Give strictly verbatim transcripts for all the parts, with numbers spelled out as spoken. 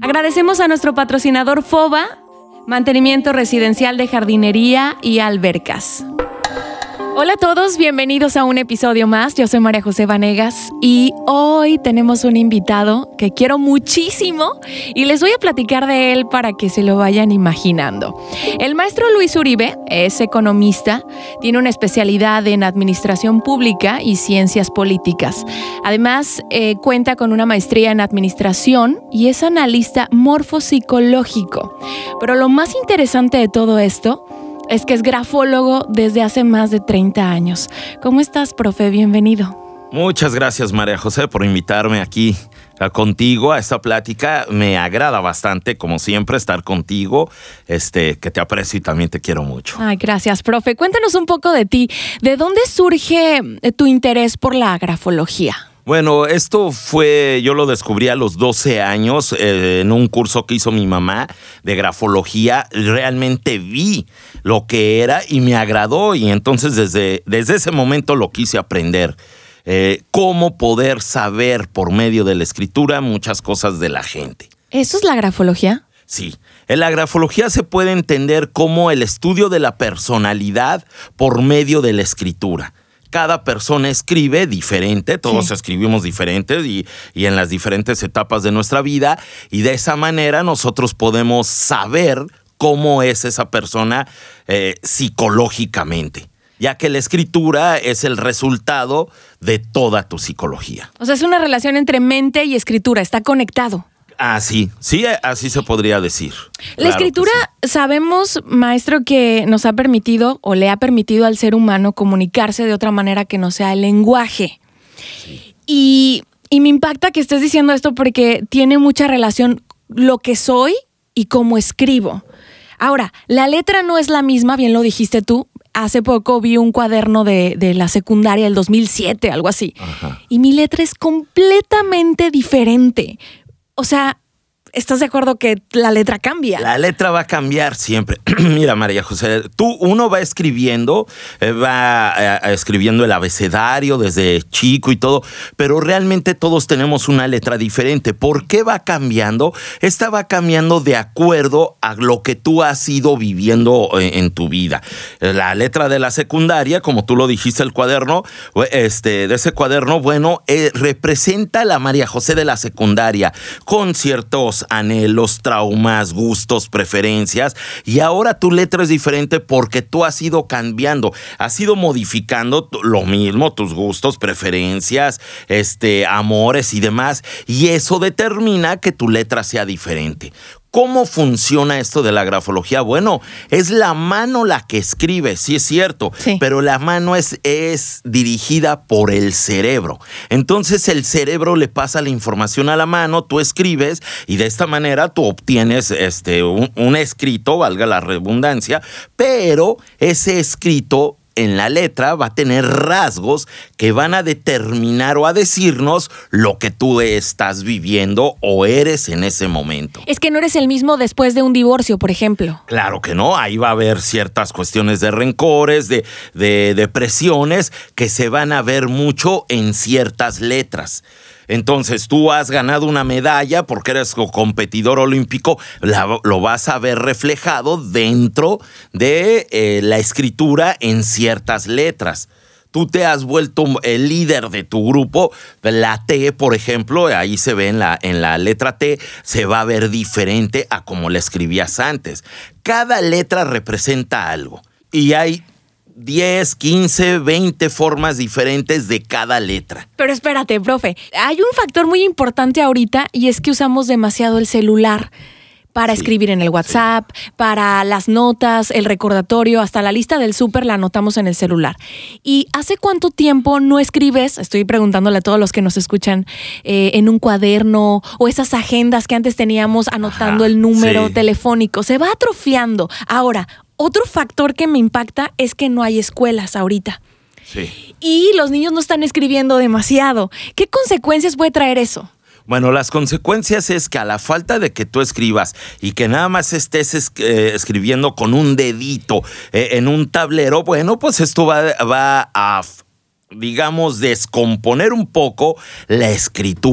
Agradecemos a nuestro patrocinador FOBA, Mantenimiento Residencial de Jardinería y Albercas. Hola a todos, bienvenidos a un episodio más. Yo soy María José Vanegas y hoy tenemos un invitado que quiero muchísimo y les voy a platicar de él para que se lo vayan imaginando. El maestro Luis Uribe es economista, tiene una especialidad en administración pública y ciencias políticas. Además, eh, cuenta con una maestría en administración y es analista morfopsicológico. Pero lo más interesante de todo esto es que es grafólogo desde hace más de treinta años. ¿Cómo estás, profe? Bienvenido. Muchas gracias, María José, por invitarme aquí a, contigo a esta plática. Me agrada bastante, como siempre, estar contigo, este, que te aprecio y también te quiero mucho. Ay, gracias, profe. Cuéntanos un poco de ti. ¿De dónde surge tu interés por la grafología? Bueno, esto fue, yo lo descubrí a los doce años eh, en un curso que hizo mi mamá de grafología. Realmente vi lo que era y me agradó y entonces desde, desde ese momento lo quise aprender. Eh, cómo poder saber por medio de la escritura muchas cosas de la gente. ¿Eso es la grafología? Sí. En la grafología se puede entender como el estudio de la personalidad por medio de la escritura. Cada persona escribe diferente, todos sí. escribimos diferentes y, y en las diferentes etapas de nuestra vida, y de esa manera nosotros podemos saber cómo es esa persona eh, psicológicamente, ya que la escritura es el resultado de toda tu psicología. O sea, es una relación entre mente y escritura, está conectado. Ah, sí, sí, así se podría decir. La claro escritura, sí. Sabemos, maestro, que nos ha permitido o le ha permitido al ser humano comunicarse de otra manera que no sea el lenguaje. Sí. Y, y me impacta que estés diciendo esto porque tiene mucha relación lo que soy y cómo escribo. Ahora, la letra no es la misma, bien lo dijiste tú. Hace poco vi un cuaderno de, de la secundaria del dos mil siete, algo así. Ajá. Y mi letra es completamente diferente. O sea, ¿estás de acuerdo que la letra cambia? La letra va a cambiar siempre. Mira, María José, tú, uno va escribiendo, eh, va eh, escribiendo el abecedario desde chico y todo, pero realmente todos tenemos una letra diferente. ¿Por qué va cambiando? Esta va cambiando de acuerdo a lo que tú has ido viviendo en, en tu vida. La letra de la secundaria, como tú lo dijiste, el cuaderno, este, de ese cuaderno, bueno, eh, representa a la María José de la secundaria, con ciertos anhelos, traumas, gustos, preferencias, y ahora tu letra es diferente porque tú has ido cambiando, has ido modificando lo mismo, tus gustos, preferencias, este, amores y demás, y eso determina que tu letra sea diferente. ¿Cómo funciona esto de la grafología? Bueno, es la mano la que escribe, sí es cierto, sí. Pero la mano es, es dirigida por el cerebro. Entonces el cerebro le pasa la información a la mano, tú escribes y de esta manera tú obtienes este, un, un escrito, valga la redundancia, pero ese escrito en la letra va a tener rasgos que van a determinar o a decirnos lo que tú estás viviendo o eres en ese momento. Es que no eres el mismo después de un divorcio, por ejemplo. Claro que no, ahí va a haber ciertas cuestiones de rencores, de, de depresiones que se van a ver mucho en ciertas letras. Entonces, tú has ganado una medalla porque eres competidor olímpico, la, lo vas a ver reflejado dentro de eh, la escritura en ciertas letras. Tú te has vuelto el líder de tu grupo, la T, por ejemplo, ahí se ve en la, en la letra T, se va a ver diferente a como la escribías antes. Cada letra representa algo y hay diez, quince, veinte formas diferentes de cada letra. Pero espérate, profe, hay un factor muy importante ahorita y es que usamos demasiado el celular para sí, escribir en el WhatsApp, sí. Para las notas, el recordatorio, hasta la lista del súper la anotamos en el celular. ¿Y hace cuánto tiempo no escribes, estoy preguntándole a todos los que nos escuchan, eh, en un cuaderno o esas agendas que antes teníamos anotando Ajá, el número sí. telefónico? Se va atrofiando. Ahora, otro factor que me impacta es que no hay escuelas ahorita. Sí. Y los niños no están escribiendo demasiado. ¿Qué consecuencias puede traer eso? Bueno, las consecuencias es que a la falta de que tú escribas y que nada más estés es, eh, escribiendo con un dedito eh, en un tablero, bueno, pues esto va, va a, digamos, descomponer un poco la escritura.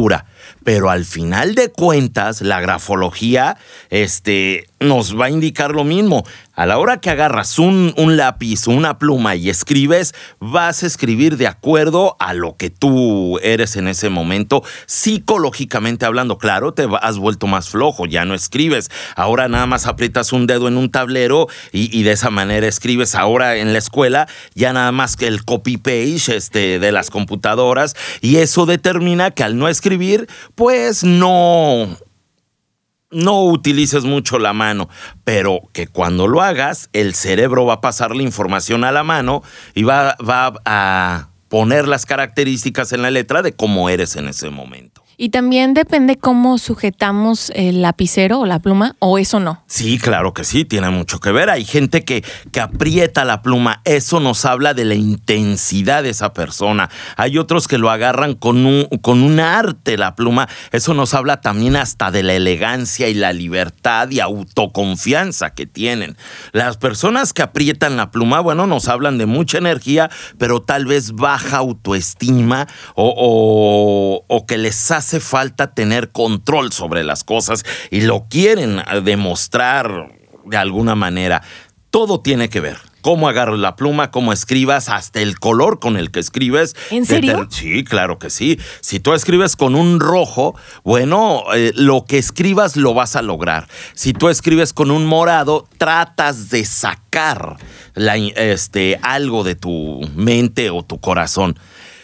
pero al final de cuentas, la grafología este, nos va a indicar lo mismo. A la hora que agarras un, un lápiz o una pluma y escribes, vas a escribir de acuerdo a lo que tú eres en ese momento, psicológicamente hablando. Claro, te has vuelto más flojo, ya no escribes. Ahora nada más aprietas un dedo en un tablero y, y de esa manera escribes. Ahora en la escuela ya nada más que el copy-paste este, de las computadoras, y eso determina que al no escribir, pues no... no utilices mucho la mano, pero que cuando lo hagas, el cerebro va a pasar la información a la mano y va, va a poner las características en la letra de cómo eres en ese momento. Y también depende cómo sujetamos el lapicero o la pluma, o eso no. Sí, claro que sí, tiene mucho que ver. Hay gente que, que aprieta la pluma. Eso nos habla de la intensidad de esa persona. Hay otros que lo agarran con un, con un arte la pluma. Eso nos habla también hasta de la elegancia y la libertad y autoconfianza que tienen. Las personas que aprietan la pluma, bueno, nos hablan de mucha energía, pero tal vez baja autoestima o, o, o que les hace hace falta tener control sobre las cosas y lo quieren demostrar de alguna manera. Todo tiene que ver. Cómo agarras la pluma, cómo escribas, hasta el color con el que escribes. ¿En serio? Sí, claro que sí. Si tú escribes con un rojo, bueno, eh, lo que escribas lo vas a lograr. Si tú escribes con un morado, tratas de sacar la, este, algo de tu mente o tu corazón.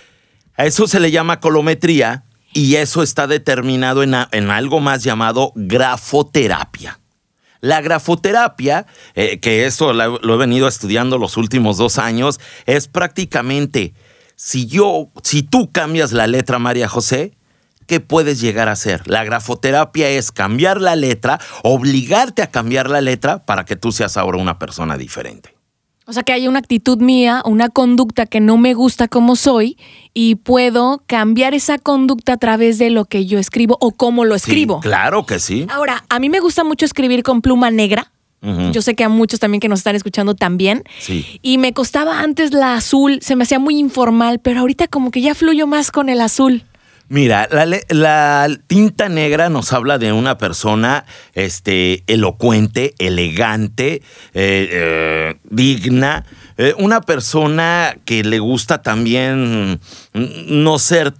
A eso se le llama colometría. Y eso está determinado en, a, en algo más llamado grafoterapia. La grafoterapia, eh, que eso lo, lo he venido estudiando los últimos dos años, es prácticamente, si yo, si tú cambias la letra, María José, ¿qué puedes llegar a hacer? La grafoterapia es cambiar la letra, obligarte a cambiar la letra para que tú seas ahora una persona diferente. O sea, que hay una actitud mía, una conducta que no me gusta como soy y puedo cambiar esa conducta a través de lo que yo escribo o cómo lo escribo. Sí, claro que sí. Ahora, a mí me gusta mucho escribir con pluma negra. Uh-huh. Yo sé que a muchos también que nos están escuchando también. Sí. Y me costaba antes la azul, se me hacía muy informal, pero ahorita como que ya fluyo más con el azul. Mira, la, la tinta negra nos habla de una persona este, elocuente, elegante, eh, eh, digna, eh, una persona que le gusta también no ser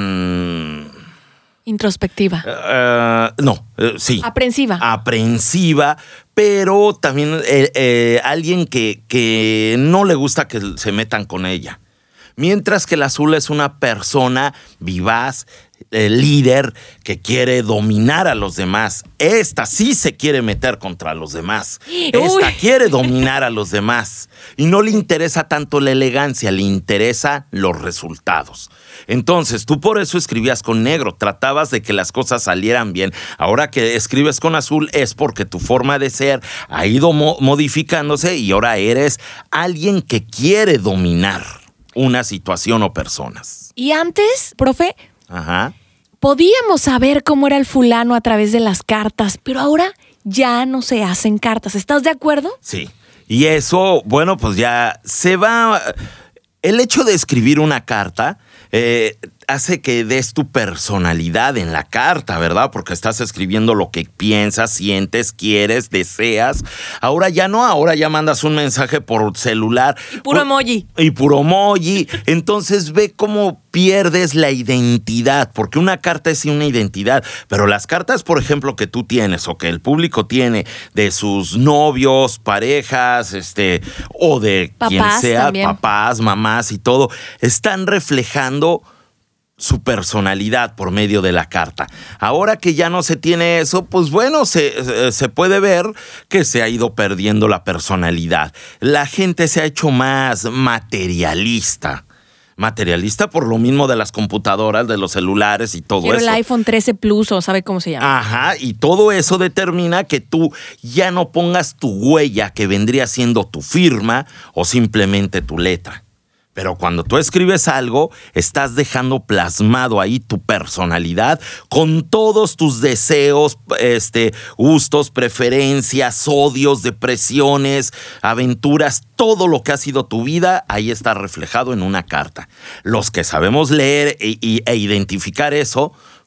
tan... Introspectiva. Uh, no, uh, sí. Aprensiva. Aprensiva, pero también eh, eh, alguien que, que no le gusta que se metan con ella. Mientras que el azul es una persona vivaz, eh, líder, que quiere dominar a los demás. Esta sí se quiere meter contra los demás. Esta Uy. quiere dominar a los demás. Y no le interesa tanto la elegancia, le interesan los resultados. Entonces, tú por eso escribías con negro, tratabas de que las cosas salieran bien. Ahora que escribes con azul es porque tu forma de ser ha ido mo- modificándose y ahora eres alguien que quiere dominar una situación o personas. Y antes, profe, Ajá. podíamos saber cómo era el fulano a través de las cartas, pero ahora ya no se hacen cartas. ¿Estás de acuerdo? Sí. Y eso, bueno, pues ya se va... El hecho de escribir una carta eh, hace que des tu personalidad en la carta, ¿verdad? Porque estás escribiendo lo que piensas, sientes, quieres, deseas. Ahora ya no, ahora ya mandas un mensaje por celular. Y puro por, emoji. Y puro emoji. Entonces ve cómo pierdes la identidad, porque una carta es una identidad, pero las cartas, por ejemplo, que tú tienes o que el público tiene de sus novios, parejas, este, o de papás quien sea, también. papás, mamás y todo, están reflejando su personalidad por medio de la carta. Ahora que ya no se tiene eso, pues bueno, se, se puede ver que se ha ido perdiendo la personalidad. La gente se ha hecho más materialista. Materialista por lo mismo de las computadoras, de los celulares y todo Quiero eso. el iPhone trece Plus o sabe cómo se llama. Ajá, y todo eso determina que tú ya no pongas tu huella, que vendría siendo tu firma o simplemente tu letra. Pero cuando tú escribes algo, estás dejando plasmado ahí tu personalidad con todos tus deseos, este, gustos, preferencias, odios, depresiones, aventuras, todo lo que ha sido tu vida, ahí está reflejado en una carta. Los que sabemos leer e, e, e identificar eso,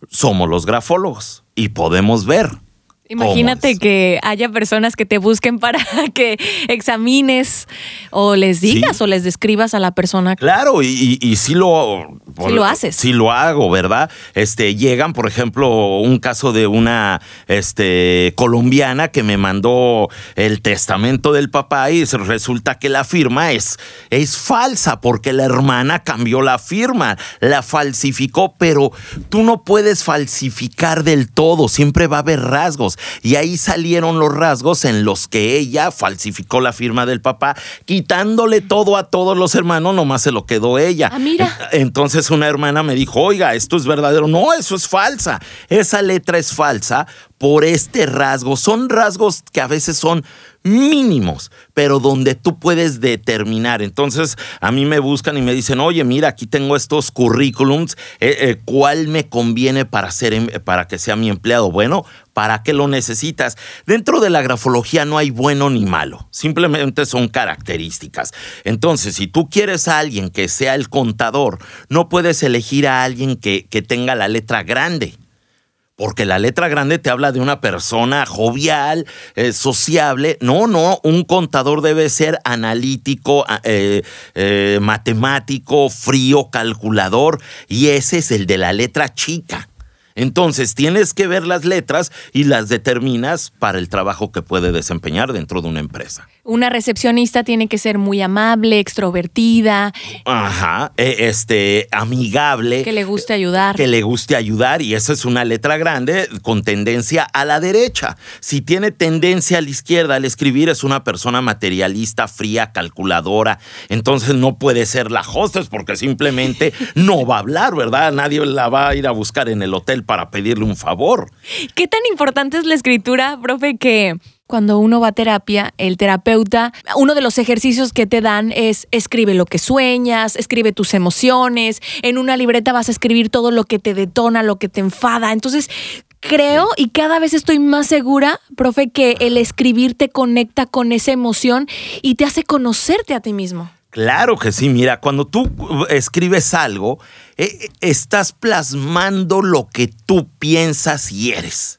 somos los grafólogos y podemos ver. Imagínate que haya personas que te busquen para que examines o les digas sí. o les describas a la persona. Claro, y, y, y sí lo... Sí lo haces. Sí lo hago, ¿verdad? Este, llegan, por ejemplo, un caso de una este, colombiana que me mandó el testamento del papá y resulta que la firma es, es falsa porque la hermana cambió la firma, la falsificó, pero tú no puedes falsificar del todo, siempre va a haber rasgos. Y ahí salieron los rasgos en los que ella falsificó la firma del papá, quitándole todo a todos los hermanos, nomás se lo quedó ella. Ah, mira. Entonces una hermana me dijo, oiga, esto es verdadero. No, eso es falsa. Esa letra es falsa por este rasgo. Son rasgos que a veces son mínimos, pero donde tú puedes determinar. Entonces a mí me buscan y me dicen, oye, mira, aquí tengo estos currículums, eh, eh, ¿cuál me conviene para, ser, para que sea mi empleado? Bueno, ¿para qué lo necesitas? Dentro de la grafología no hay bueno ni malo, simplemente son características. Entonces, si tú quieres a alguien que sea el contador, no puedes elegir a alguien que, que tenga la letra grande. Porque la letra grande te habla de una persona jovial, eh, sociable. No, no, un contador debe ser analítico, eh, eh, matemático, frío, calculador. Y ese es el de la letra chica. Entonces tienes que ver las letras y las determinas para el trabajo que puede desempeñar dentro de una empresa. Una recepcionista tiene que ser muy amable, extrovertida. Ajá, este, amigable. Que le guste ayudar. Que le guste ayudar y esa es una letra grande con tendencia a la derecha. Si tiene tendencia a la izquierda al escribir es una persona materialista, fría, calculadora. Entonces no puede ser la hostess porque simplemente no va a hablar, ¿verdad? Nadie la va a ir a buscar en el hotel para pedirle un favor. ¿Qué tan importante es la escritura, profe, que cuando uno va a terapia, el terapeuta, uno de los ejercicios que te dan es escribe lo que sueñas, escribe tus emociones, en una libreta vas a escribir todo lo que te detona, lo que te enfada? Entonces, creo y cada vez estoy más segura, profe, que el escribir te conecta con esa emoción y te hace conocerte a ti mismo. Claro que sí, mira, cuando tú escribes algo, eh, estás plasmando lo que tú piensas y eres.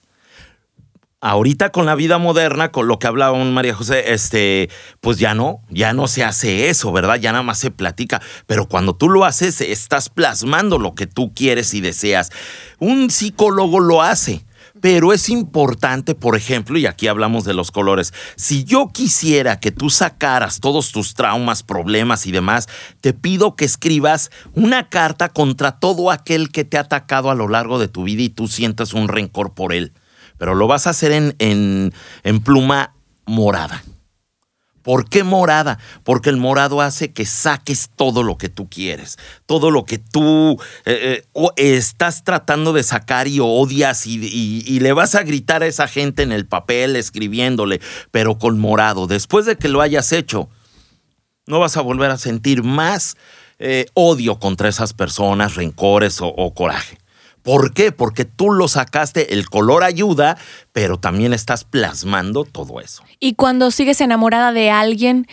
Ahorita con la vida moderna, con lo que hablaba María José, este, pues ya no, ya no se hace eso, ¿verdad? Ya nada más se platica. Pero cuando tú lo haces, estás plasmando lo que tú quieres y deseas. Un psicólogo lo hace. Pero es importante, por ejemplo, y aquí hablamos de los colores, si yo quisiera que tú sacaras todos tus traumas, problemas y demás, te pido que escribas una carta contra todo aquel que te ha atacado a lo largo de tu vida y tú sientas un rencor por él. Pero lo vas a hacer en, en, en pluma morada. ¿Por qué morada? Porque el morado hace que saques todo lo que tú quieres, todo lo que tú eh, eh, estás tratando de sacar y odias y, y, y le vas a gritar a esa gente en el papel escribiéndole, pero con morado. Después de que lo hayas hecho, no vas a volver a sentir más eh, odio contra esas personas, rencores o, o coraje. ¿Por qué? Porque tú lo sacaste, el color ayuda, pero también estás plasmando todo eso. Y cuando sigues enamorada de alguien,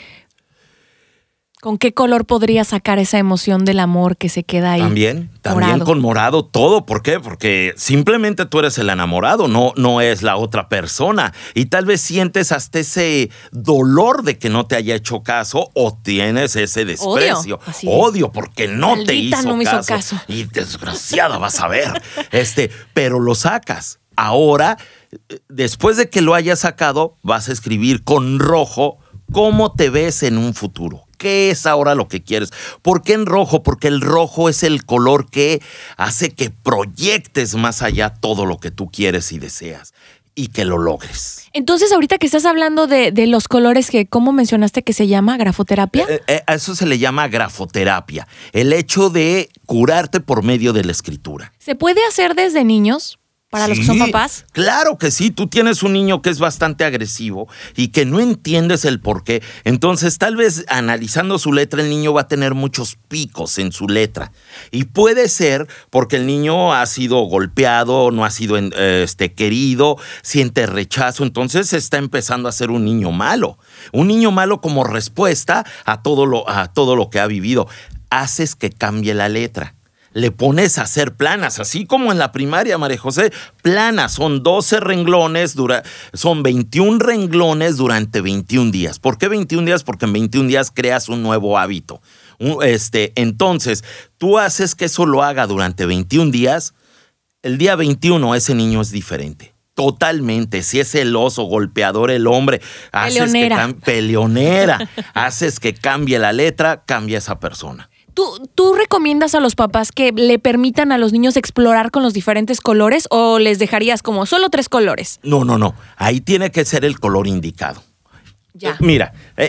¿con qué color podrías sacar esa emoción del amor que se queda ahí? También, también morado. Con morado todo. ¿Por qué? Porque simplemente tú eres el enamorado, no, no es la otra persona. Y tal vez sientes hasta ese dolor de que no te haya hecho caso o tienes ese desprecio. Odio, Odio porque no Maldita te hizo, no me caso. hizo caso. Y desgraciada vas a ver. Este, pero lo sacas. Ahora, después de que lo hayas sacado, vas a escribir con rojo cómo te ves en un futuro. ¿Qué es ahora lo que quieres? ¿Por qué en rojo? Porque el rojo es el color que hace que proyectes más allá todo lo que tú quieres y deseas y que lo logres. Entonces, ahorita que estás hablando de, de los colores, que ¿cómo mencionaste que se llama? ¿Grafoterapia? Eh, eh, a eso se le llama grafoterapia. El hecho de curarte por medio de la escritura. ¿Se puede hacer desde niños? ¿Para sí, los que son papás? Claro que sí. Tú tienes un niño que es bastante agresivo y que no entiendes el por qué. Entonces, tal vez analizando su letra, el niño va a tener muchos picos en su letra. Y puede ser porque el niño ha sido golpeado, no ha sido este, querido, siente rechazo. Entonces, está empezando a ser un niño malo. Un niño malo como respuesta a todo lo, a todo lo que ha vivido. Haces que cambie la letra. le pones a hacer planas, así como en la primaria, María José. Planas, son doce renglones, dura, son veintiún renglones durante veintiún días. ¿Por qué veintiún días? Porque en veintiún días creas un nuevo hábito. Este, entonces, tú haces que eso lo haga durante veintiún días. El día veintiuno ese niño es diferente. Totalmente. Si es celoso, golpeador el hombre, haces peleonera. que peleonera, haces que cambie la letra, cambia esa persona. ¿Tú, ¿Tú recomiendas a los papás que le permitan a los niños explorar con los diferentes colores o les dejarías como solo tres colores? No, no, no. Ahí tiene que ser el color indicado. Ya. Eh, mira, eh,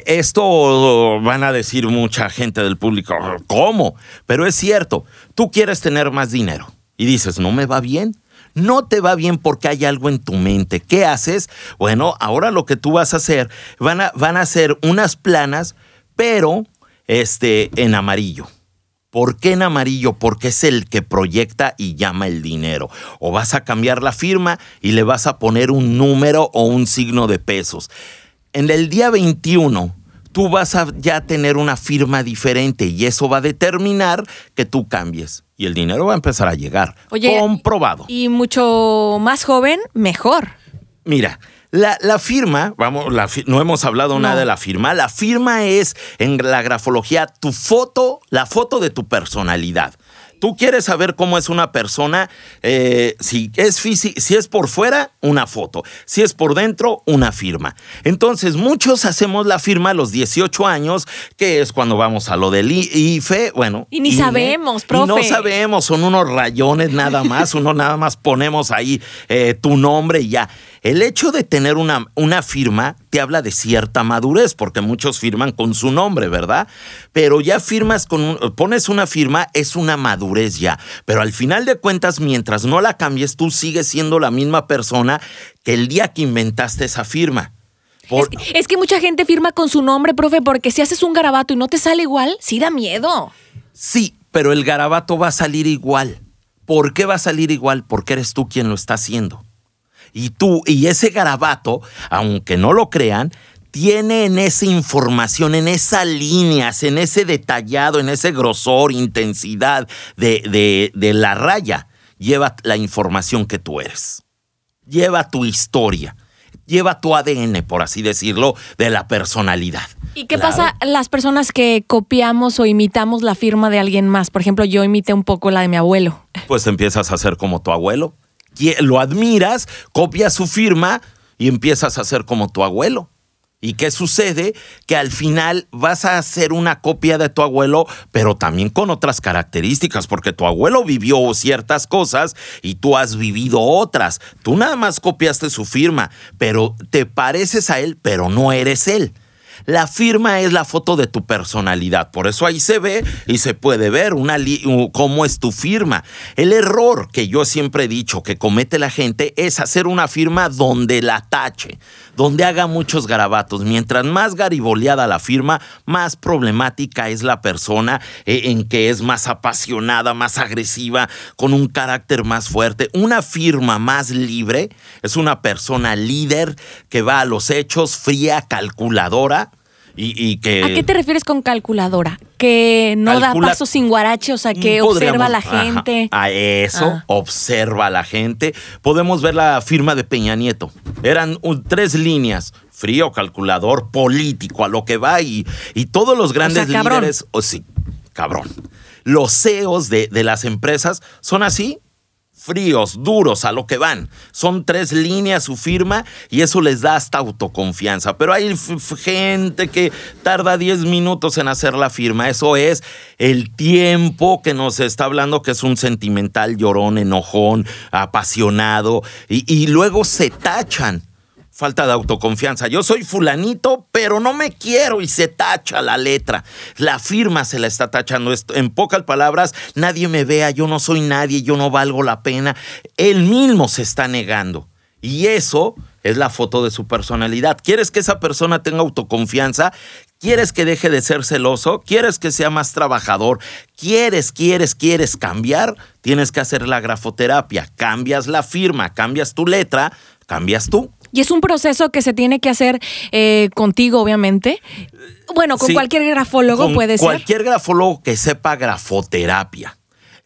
esto van a decir mucha gente del público, ¿cómo? Pero es cierto, tú quieres tener más dinero y dices, ¿no me va bien? No te va bien porque hay algo en tu mente. ¿Qué haces? Bueno, ahora lo que tú vas a hacer, van a, van a hacer unas planas, pero este, en amarillo. ¿Por qué en amarillo? Porque es el que proyecta y llama el dinero. O vas a cambiar la firma y le vas a poner un número o un signo de pesos. En el día veintiuno, tú vas a ya tener una firma diferente y eso va a determinar que tú cambies. Y el dinero va a empezar a llegar. Oye, comprobado. Y mucho más joven, mejor. Mira, la, la firma, vamos, la, no hemos hablado no. nada de la firma. La firma es, en la grafología, tu foto, la foto de tu personalidad. Tú quieres saber cómo es una persona, eh, si es físico, si es por fuera, una foto. Si es por dentro, una firma. Entonces, muchos hacemos la firma a los dieciocho años, que es cuando vamos a lo del I F E, bueno. Y ni I N E, sabemos, profe. Y no sabemos, son unos rayones nada más, uno nada más ponemos ahí eh, tu nombre y ya. El hecho de tener una, una firma te habla de cierta madurez, porque muchos firman con su nombre, ¿verdad? Pero ya firmas con un, pones una firma, es una madurez ya. Pero al final de cuentas, mientras no la cambies, tú sigues siendo la misma persona que el día que inventaste esa firma. Por... Es, que, es que mucha gente firma con su nombre, profe, porque si haces un garabato y no te sale igual, sí da miedo. Sí, pero el garabato va a salir igual. ¿Por qué va a salir igual? Porque eres tú quien lo está haciendo. Y tú, y ese garabato, aunque no lo crean, tiene en esa información, en esas líneas, en ese detallado, en ese grosor, intensidad de, de, de la raya, lleva la información que tú eres. Lleva tu historia, lleva tu A D N, por así decirlo, de la personalidad. ¿Y qué Claro. pasa las personas que copiamos o imitamos la firma de alguien más? Por ejemplo, yo imité un poco la de mi abuelo. Pues empiezas a ser como tu abuelo. Lo admiras, copias su firma y empiezas a ser como tu abuelo. ¿Y qué sucede? Que al final vas a hacer una copia de tu abuelo, pero también con otras características, porque tu abuelo vivió ciertas cosas y tú has vivido otras. Tú nada más copiaste su firma, pero te pareces a él, pero no eres él. La firma es la foto de tu personalidad, por eso ahí se ve y se puede ver una li- cómo es tu firma. El error que yo siempre he dicho que comete la gente es hacer una firma donde la tache, donde haga muchos garabatos. Mientras más gariboleada la firma, más problemática es la persona eh, en que es más apasionada, más agresiva, con un carácter más fuerte. Una firma más libre es una persona líder que va a los hechos, fría, calculadora. Y, y que, ¿A qué te refieres con calculadora? Que no Calcula, da paso sin guarache, o sea, que observa a la gente. Ajá, a eso, ah. observa a la gente. Podemos ver la firma de Peña Nieto. Eran un, tres líneas. Frío, calculador, político, a lo que va. Y, y todos los grandes o sea, líderes... Oh, sí, cabrón. Los C E Os de, de las empresas son así. Fríos, duros, a lo que van. Son tres líneas su firma y eso les da hasta autoconfianza. Pero hay f- f- gente que tarda diez minutos en hacer la firma. Eso es el tiempo que nos está hablando, que es un sentimental, llorón, enojón, apasionado. Y, y luego se tachan. Falta de autoconfianza. Yo soy fulanito, pero no me quiero y se tacha la letra. La firma se la está tachando. En pocas palabras, nadie me vea, yo no soy nadie, yo no valgo la pena. Él mismo se está negando. Y eso es la foto de su personalidad. ¿Quieres que esa persona tenga autoconfianza? ¿Quieres que deje de ser celoso? ¿Quieres que sea más trabajador? ¿Quieres, quieres, quieres cambiar? Tienes que hacer la grafoterapia. Cambias la firma, cambias tu letra, cambias tú. Y es un proceso que se tiene que hacer eh, contigo, obviamente. Bueno, con sí, cualquier grafólogo con puede cualquier ser. Cualquier grafólogo que sepa grafoterapia.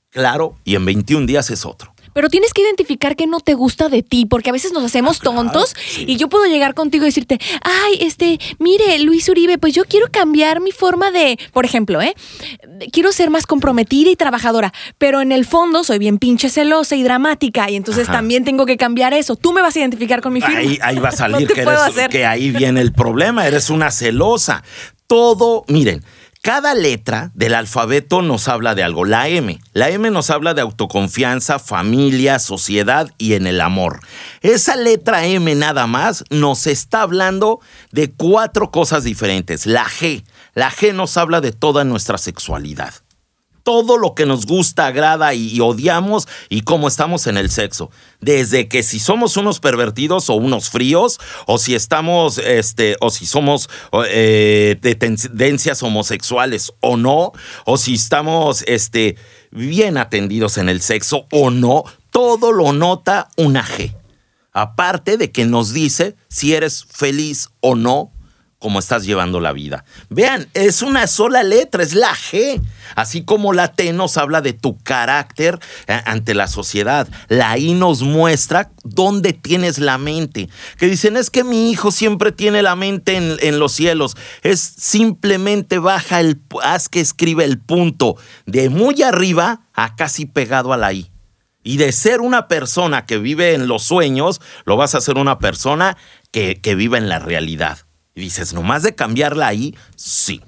Claro, y en veintiún días es otro. Pero tienes que identificar qué no te gusta de ti, porque a veces nos hacemos ah, claro, tontos sí. Y yo puedo llegar contigo y decirte, ay, este, mire, Luis Uribe, pues yo quiero cambiar mi forma de, por ejemplo, ¿eh? Quiero ser más comprometida y trabajadora, pero en el fondo soy bien pinche celosa y dramática y entonces Ajá. también tengo que cambiar eso. Tú me vas a identificar con mi firma. Ahí, ahí va a salir no que, eres, que ahí viene el problema, eres una celosa. Todo, miren, cada letra del alfabeto nos habla de algo. La M. La M nos habla de autoconfianza, familia, sociedad y en el amor. Esa letra M nada más nos está hablando de cuatro cosas diferentes. La G. La G nos habla de toda nuestra sexualidad. Todo lo que nos gusta, agrada y, y odiamos y cómo estamos en el sexo. Desde que si somos unos pervertidos o unos fríos, o si estamos, este, o si somos eh, de tendencias homosexuales o no, o si estamos este, bien atendidos en el sexo o no, todo lo nota una G. Aparte de que nos dice si eres feliz o no, cómo estás llevando la vida. Vean, es una sola letra, es la G. Así como la T nos habla de tu carácter eh, ante la sociedad. La I nos muestra dónde tienes la mente. Que dicen, es que mi hijo siempre tiene la mente en, en los cielos. Es simplemente baja el, haz que escribe el punto de muy arriba a casi pegado a la I. Y de ser una persona que vive en los sueños, lo vas a hacer una persona que, que vive en la realidad. Y dices, ¿nomás de cambiarla ahí? Sí.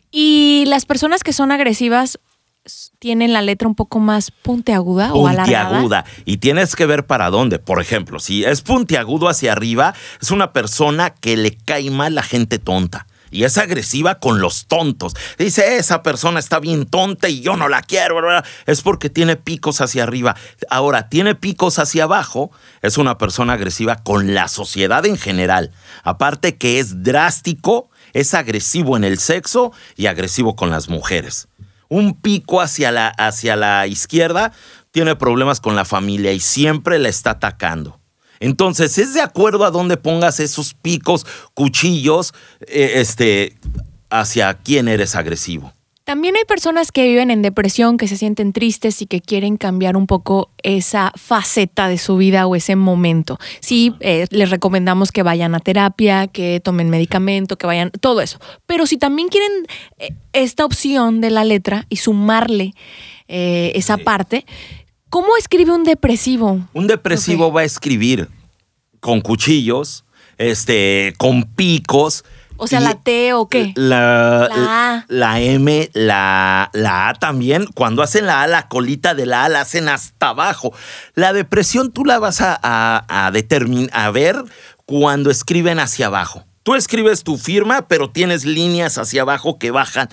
¿Y las personas que son agresivas tienen la letra un poco más puntiaguda o alargada? Puntiaguda. Y tienes que ver para dónde. Por ejemplo, si es puntiagudo hacia arriba, es una persona que le cae mal la gente tonta. Y es agresiva con los tontos. Dice, esa persona está bien tonta y yo no la quiero. Es porque tiene picos hacia arriba. Ahora, tiene picos hacia abajo. Es una persona agresiva con la sociedad en general. Aparte que es drástico, es agresivo en el sexo y agresivo con las mujeres. Un pico hacia la, hacia la izquierda tiene problemas con la familia y siempre la está atacando. Entonces, es de acuerdo a dónde pongas esos picos, cuchillos, eh, este, hacia quién eres agresivo. También hay personas que viven en depresión, que se sienten tristes y que quieren cambiar un poco esa faceta de su vida o ese momento. Sí, eh, les recomendamos que vayan a terapia, que tomen medicamento, que vayan, todo eso. Pero si también quieren eh, esta opción de la letra y sumarle eh, esa sí. parte, ¿cómo escribe un depresivo? Un depresivo okay. va a escribir con cuchillos, este, con picos. O sea, la T o qué? La, la A. La M, la, la A también. Cuando hacen la A, la colita de la A la hacen hasta abajo. La depresión tú la vas a, a, a determinar, a ver cuando escriben hacia abajo. Tú escribes tu firma, pero tienes líneas hacia abajo que bajan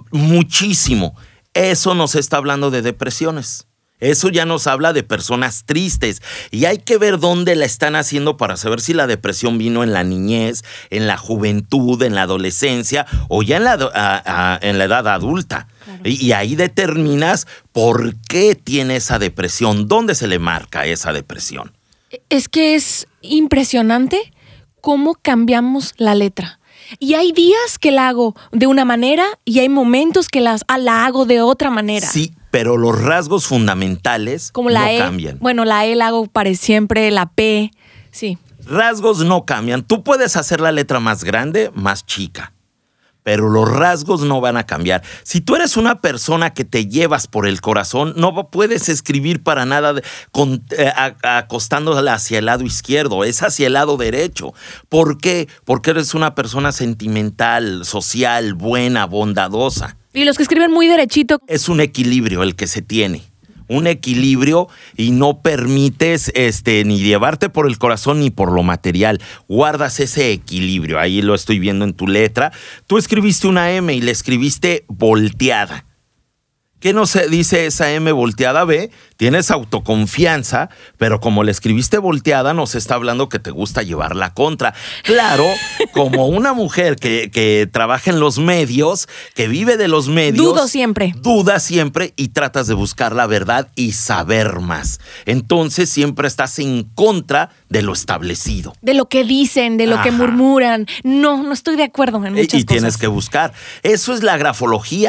muchísimo. Eso nos está hablando de depresiones. Eso ya nos habla de personas tristes y hay que ver dónde la están haciendo para saber si la depresión vino en la niñez, en la juventud, en la adolescencia o ya en la, a, a, en la edad adulta. Claro. Y, y ahí determinas por qué tiene esa depresión, dónde se le marca esa depresión. Es que es impresionante cómo cambiamos la letra. Y hay días que la hago de una manera y hay momentos que las, la hago de otra manera. Sí, pero los rasgos fundamentales como la no E, cambian. Bueno, la E la hago para siempre, la P, sí. Rasgos no cambian. Tú puedes hacer la letra más grande, más chica, pero los rasgos no van a cambiar. Si tú eres una persona que te llevas por el corazón, no puedes escribir para nada de, con, eh, acostándola hacia el lado izquierdo, es hacia el lado derecho. ¿Por qué? Porque eres una persona sentimental, social, buena, bondadosa. Y los que escriben muy derechito. Es un equilibrio el que se tiene. Un equilibrio y no permites este, ni llevarte por el corazón ni por lo material. Guardas ese equilibrio. Ahí lo estoy viendo en tu letra. Tú escribiste una M y le escribiste volteada. ¿Qué nos dice esa M volteada? Ve, tienes autoconfianza, pero como le escribiste volteada, nos está hablando que te gusta llevar la contra. Claro, como una mujer que, que trabaja en los medios, que vive de los medios. Dudo siempre. Duda siempre y tratas de buscar la verdad y saber más. Entonces siempre estás en contra de lo establecido. De lo que dicen, de lo Ajá. que murmuran. No, no estoy de acuerdo en muchas y, y cosas. Y tienes que buscar. Eso es la grafología.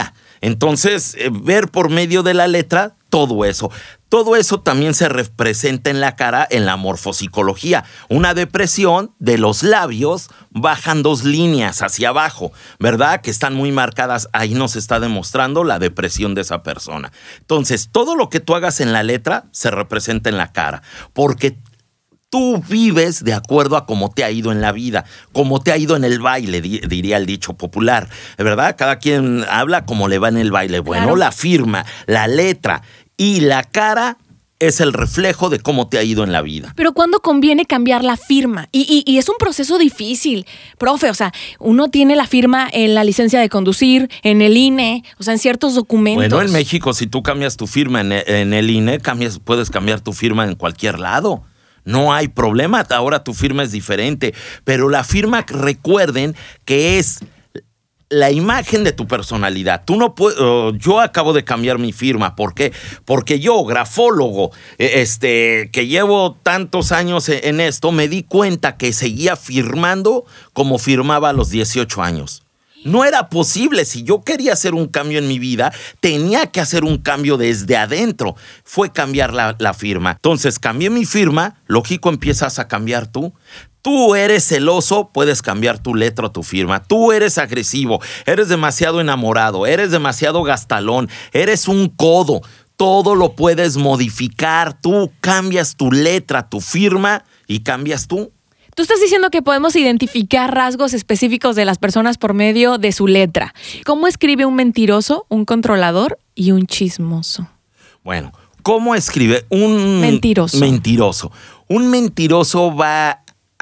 Entonces, eh, ver por medio de la letra todo eso. Todo eso también se representa en la cara en la morfopsicología. Una depresión de los labios bajan dos líneas hacia abajo, ¿verdad? Que están muy marcadas. Ahí nos está demostrando la depresión de esa persona. Entonces, todo lo que tú hagas en la letra se representa en la cara, porque tú vives de acuerdo a cómo te ha ido en la vida, cómo te ha ido en el baile, di- diría el dicho popular, ¿verdad? Cada quien habla como le va en el baile. Bueno, Claro. la firma, la letra y la cara es el reflejo de cómo te ha ido en la vida. Pero ¿cuándo conviene cambiar la firma? Y, y- y es un proceso difícil, profe. O sea, uno tiene la firma en la licencia de conducir, en el I N E, o sea, en ciertos documentos. Bueno, en México, si tú cambias tu firma en, en el I N E, cambias, puedes cambiar tu firma en cualquier lado. No hay problema, ahora tu firma es diferente. Pero la firma, recuerden que es la imagen de tu personalidad. Tú no puedes, uh, yo acabo de cambiar mi firma. ¿Por qué? Porque yo, grafólogo, eh, este, que llevo tantos años en, en esto, me di cuenta que seguía firmando como firmaba a los dieciocho años. No era posible. Si yo quería hacer un cambio en mi vida, tenía que hacer un cambio desde adentro. Fue cambiar la, la firma. Entonces, cambié mi firma, lógico, empiezas a cambiar tú. Tú eres celoso, puedes cambiar tu letra o tu firma. Tú eres agresivo, eres demasiado enamorado, eres demasiado gastalón, eres un codo. Todo lo puedes modificar. Tú cambias tu letra, tu firma y cambias tú. Tú estás diciendo que podemos identificar rasgos específicos de las personas por medio de su letra. ¿Cómo escribe un mentiroso, un controlador y un chismoso? Bueno, ¿cómo escribe un Mentiroso. mentiroso? Un mentiroso va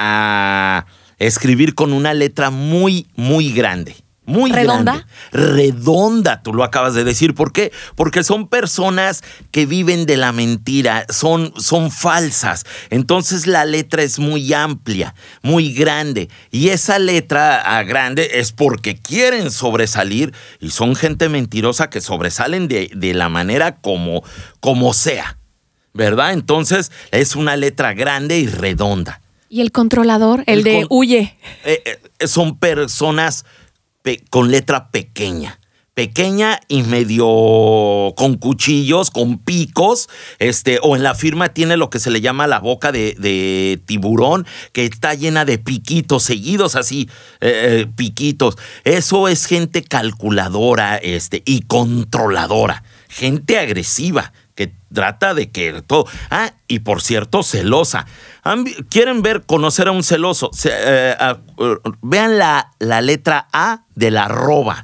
a escribir con una letra muy, muy grande. Muy ¿Redonda? grande. Redonda, tú lo acabas de decir. ¿Por qué? Porque son personas que viven de la mentira, son, son falsas. Entonces la letra es muy amplia, muy grande. Y esa letra ah, grande es porque quieren sobresalir y son gente mentirosa que sobresalen de, de la manera como, como sea, ¿verdad? Entonces es una letra grande y redonda. ¿Y el controlador? El, El de con- huye. Eh, eh, son personas pe- con letra pequeña. Pequeña y medio con cuchillos, con picos, este, o en la firma tiene lo que se le llama la boca de, de tiburón, que está llena de piquitos seguidos así, eh, eh, piquitos. Eso es gente calculadora, este, y controladora, gente agresiva, que trata de que todo. Ah, y por cierto, celosa. ¿Han vi- ¿Quieren ver, conocer a un celoso? Se- eh, ah, uh, vean la, la letra A de la arroba.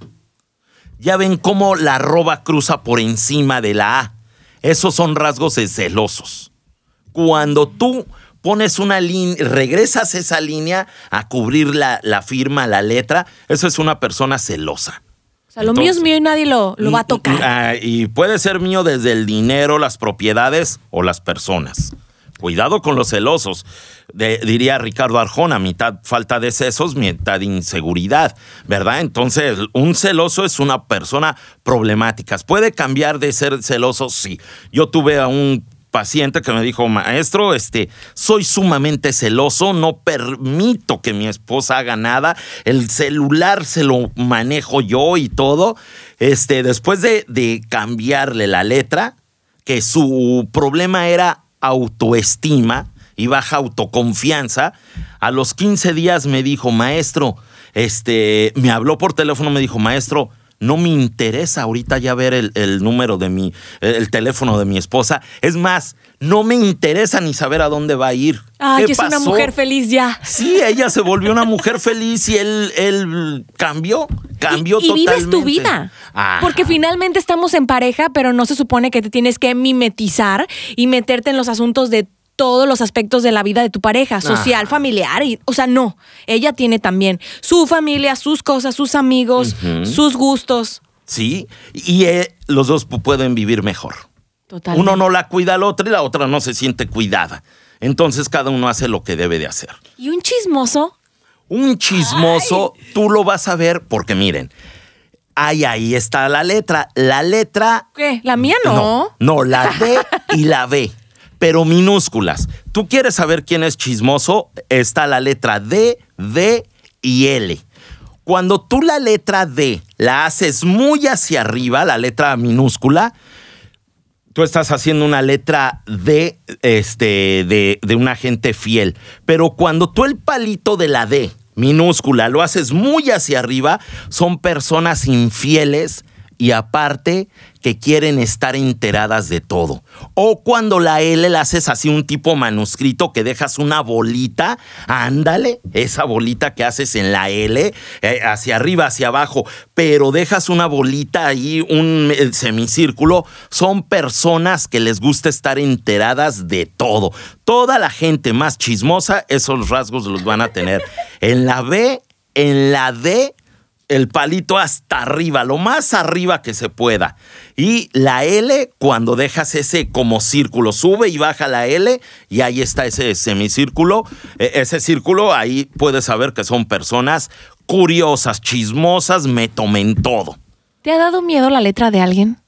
Ya ven cómo la arroba cruza por encima de la A. Esos son rasgos de celosos. Cuando tú pones una línea, regresas esa línea a cubrir la, la firma, la letra, eso es una persona celosa. O sea, lo mío es Entonces, mío y nadie lo, lo va a tocar. Ah, y puede ser mío desde el dinero, las propiedades o las personas. Cuidado con los celosos. De- diría Ricardo Arjona, mitad falta de sesos, mitad inseguridad, ¿verdad? Entonces, un celoso es una persona problemática. ¿Puede cambiar de ser celoso? Sí. Yo tuve a un paciente que me dijo, maestro, este, soy sumamente celoso, no permito que mi esposa haga nada, el celular se lo manejo yo y todo. Este, después de, de cambiarle la letra, que su problema era autoestima y baja autoconfianza, a los quince días me dijo, maestro, este, me habló por teléfono, me dijo, maestro, no me interesa ahorita ya ver el, el número de mi, el teléfono de mi esposa. Es más, no me interesa ni saber a dónde va a ir. Ay, ¿Qué es una pasó? mujer feliz ya. Sí, ella se volvió una mujer feliz y él, él cambió, cambió y, y totalmente. vives tu vida. Ajá. Porque finalmente estamos en pareja, pero no se supone que te tienes que mimetizar y meterte en los asuntos de todos los aspectos de la vida de tu pareja, social, Ajá. familiar. Y, o sea, no. Ella tiene también su familia, sus cosas, sus amigos, Ujú. sus gustos. Sí, y eh, los dos pu- pueden vivir mejor. Totalmente. Uno no la cuida al otro y la otra no se siente cuidada. Entonces cada uno hace lo que debe de hacer. Y un chismoso. Un chismoso, tú lo vas a ver porque miren, ahí, ahí está la letra. La letra... ¿Qué? ¿La mía no? No, no, la D y la B, pero minúsculas. ¿Tú quieres saber quién es chismoso? Está la letra D, D y L. Cuando tú la letra D la haces muy hacia arriba, la letra minúscula, tú estás haciendo una letra D este, de, de una gente fiel. Pero cuando tú el palito de la D minúscula lo haces muy hacia arriba, son personas infieles y aparte que quieren estar enteradas de todo. O cuando la L la haces así un tipo manuscrito que dejas una bolita, ándale, esa bolita que haces en la L, eh, hacia arriba, hacia abajo, pero dejas una bolita ahí, un eh, semicírculo, son personas que les gusta estar enteradas de todo. Toda la gente más chismosa, esos rasgos los van a tener. En la B, en la D, el palito hasta arriba, lo más arriba que se pueda. Y la L, cuando dejas ese como círculo, sube y baja la L y ahí está ese semicírculo. Ese círculo, ahí puedes saber que son personas curiosas, chismosas, me tomen todo. ¿Te ha dado miedo la letra de alguien?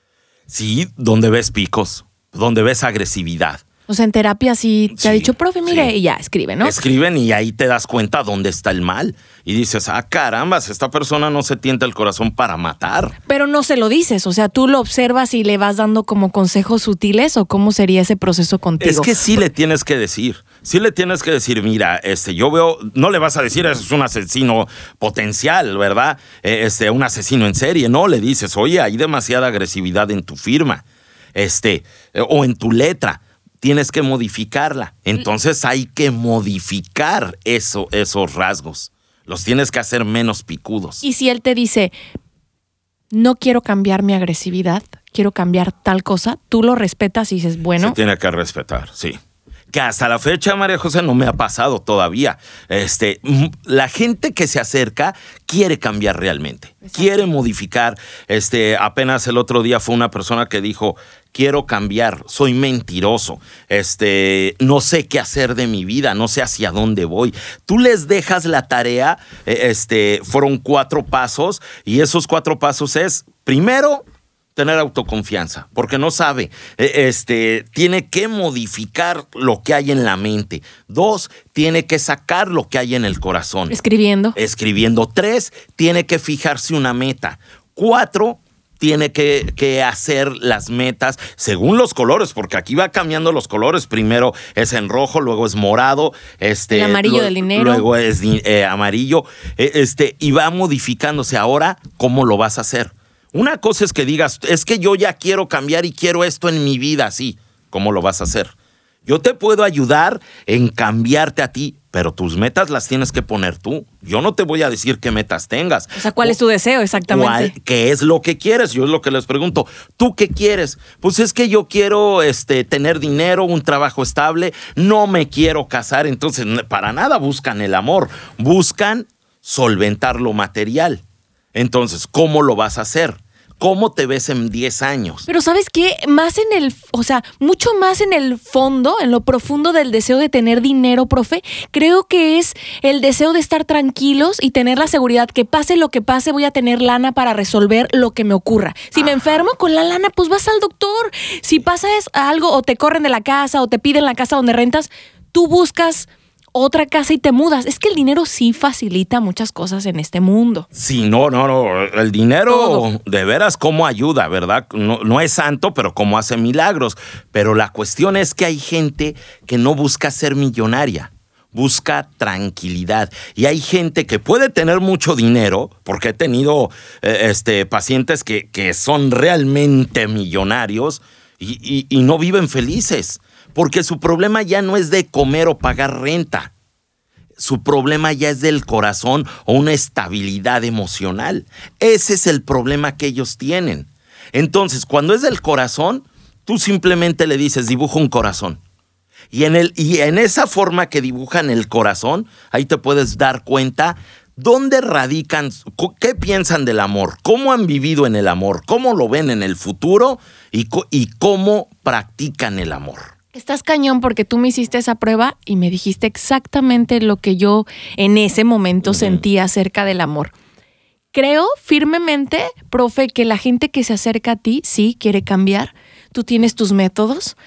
Sí, donde ves picos, donde ves agresividad. O sea, en terapia sí te sí, ha dicho, profe, mire, sí. Y ya, escribe, ¿no? Escriben y ahí te das cuenta dónde está el mal. Y dices, ah, carambas, esta persona no se tienta el corazón para matar. Pero no se lo dices, o sea, tú lo observas y le vas dando como consejos sutiles, ¿o cómo sería ese proceso contigo? Es que sí le tienes que decir, sí le tienes que decir, mira, este, yo veo, no le vas a decir, es un asesino potencial, ¿verdad? Este, un asesino en serie, no, le dices, oye, hay demasiada agresividad en tu firma, este, o en tu letra. Tienes que modificarla. Entonces hay que modificar eso, esos rasgos. Los tienes que hacer menos picudos. Y si él te dice, no quiero cambiar mi agresividad, quiero cambiar tal cosa, tú lo respetas y dices, bueno. Se tiene que respetar, sí. Que hasta la fecha, María José, no me ha pasado todavía. Este, la gente que se acerca quiere cambiar realmente. Exacto. Quiere modificar. Este, apenas el otro día fue una persona que dijo, quiero cambiar, soy mentiroso, este, no sé qué hacer de mi vida, no sé hacia dónde voy. Tú les dejas la tarea, este, fueron cuatro pasos y esos cuatro pasos es, primero, tener autoconfianza, porque no sabe, este, tiene que modificar lo que hay en la mente. Dos, tiene que sacar lo que hay en el corazón. Escribiendo. Escribiendo. Tres, tiene que fijarse una meta. Cuatro, tiene que, que hacer las metas según los colores, porque aquí va cambiando los colores. Primero es en rojo, luego es morado. Este, el amarillo lo, del dinero. Luego es eh, amarillo. Eh, este, y va modificándose. Ahora, ¿cómo lo vas a hacer? Una cosa es que digas, es que yo ya quiero cambiar y quiero esto en mi vida, sí. ¿Cómo lo vas a hacer? Yo te puedo ayudar en cambiarte a ti, pero tus metas las tienes que poner tú. Yo no te voy a decir qué metas tengas. O sea, ¿cuál es tu deseo exactamente? ¿Cuál, ¿Qué es lo que quieres? Yo es lo que les pregunto. ¿Tú qué quieres? Pues es que yo quiero este, tener dinero, un trabajo estable, no me quiero casar. Entonces, para nada buscan el amor. Buscan solventar lo material. Entonces, ¿cómo lo vas a hacer? ¿Cómo te ves en diez años? Pero ¿sabes qué? Más en el, o sea, mucho más en el fondo, en lo profundo del deseo de tener dinero, profe, creo que es el deseo de estar tranquilos y tener la seguridad que pase lo que pase, voy a tener lana para resolver lo que me ocurra. Si Ajá. me enfermo con la lana, pues vas al doctor. Si pasa algo o te corren de la casa o te piden la casa donde rentas, tú buscas otra casa y te mudas. Es que el dinero sí facilita muchas cosas en este mundo. Sí, no, no, no. El dinero, Todo. de veras, cómo ayuda, ¿verdad? No, no es santo, pero cómo hace milagros. Pero la cuestión es que hay gente que no busca ser millonaria. Busca tranquilidad. Y hay gente que puede tener mucho dinero, porque he tenido eh, este, pacientes que, que son realmente millonarios y, y, y no viven felices. Porque su problema ya no es de comer o pagar renta. Su problema ya es del corazón o una estabilidad emocional. Ese es el problema que ellos tienen. Entonces, cuando es del corazón, tú simplemente le dices, dibuja un corazón. Y en, el, y en esa forma que dibujan el corazón, ahí te puedes dar cuenta dónde radican, qué piensan del amor, cómo han vivido en el amor, cómo lo ven en el futuro y, y cómo practican el amor. Estás cañón porque tú me hiciste esa prueba y me dijiste exactamente lo que yo en ese momento uh-huh. sentía acerca del amor. Creo firmemente, profe, que la gente que se acerca a ti sí quiere cambiar. Tú tienes tus métodos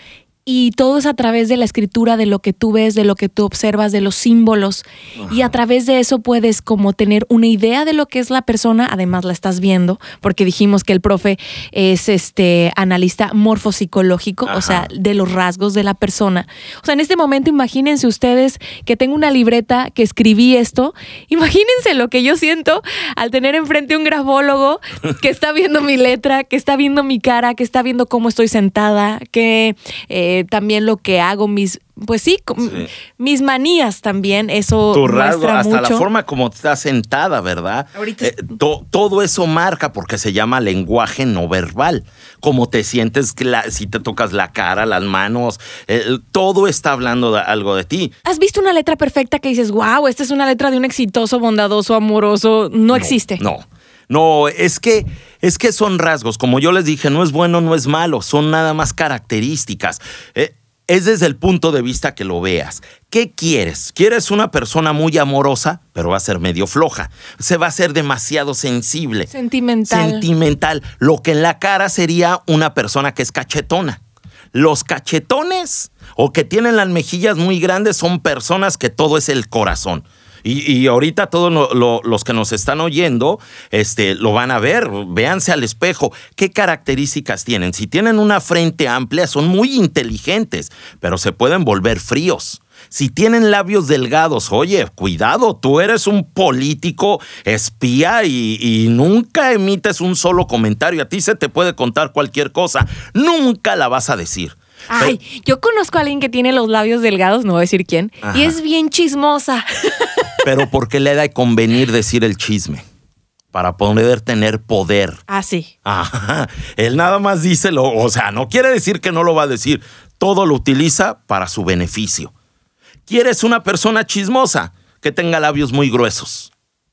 Y todo es a través de la escritura, de lo que tú ves, de lo que tú observas, de los símbolos. Ajá. Y a través de eso puedes como tener una idea de lo que es la persona. Además la estás viendo, porque dijimos que el profe es este analista morfopsicológico, Ajá. o sea, de los rasgos de la persona. O sea, en este momento imagínense ustedes que tengo una libreta que escribí esto. Imagínense lo que yo siento al tener enfrente un grafólogo que está viendo mi letra, que está viendo mi cara, que está viendo cómo estoy sentada, que... Eh, también lo que hago, mis, pues sí, sí, mis manías también, eso tu rasgo, muestra hasta mucho. La forma como estás sentada, ¿verdad? Ahorita eh, to, todo eso marca porque se llama lenguaje no verbal. Cómo te sientes, la, si te tocas la cara, las manos, eh, todo está hablando de algo de ti. ¿Has visto una letra perfecta que dices, wow, esta es una letra de un exitoso, bondadoso, amoroso? No, no existe. No. No, es que, es que son rasgos. Como yo les dije, no es bueno, no es malo. Son nada más características. Eh, es desde el punto de vista que lo veas. ¿Qué quieres? ¿Quieres una persona muy amorosa? Pero va a ser medio floja. Se va a ser demasiado sensible. Sentimental. Sentimental. Lo que en la cara sería una persona que es cachetona. Los cachetones o que tienen las mejillas muy grandes son personas que todo es el corazón. Y, y ahorita todos lo, lo, los que nos están oyendo este, lo van a ver. Véanse al espejo. ¿Qué características tienen? Si tienen una frente amplia, son muy inteligentes, pero se pueden volver fríos. Si tienen labios delgados, oye, cuidado, tú eres un político espía y, y nunca emites un solo comentario. A ti se te puede contar cualquier cosa. Nunca la vas a decir. Ay, pero, yo conozco a alguien que tiene los labios delgados, no voy a decir quién, ajá. y es bien chismosa. Pero ¿por qué le da de convenir decir el chisme? Para poder tener poder. Ah, sí. Ajá. Él nada más dice, lo, o sea, no quiere decir que no lo va a decir. Todo lo utiliza para su beneficio. ¿Quieres una persona chismosa? Que tenga labios muy gruesos.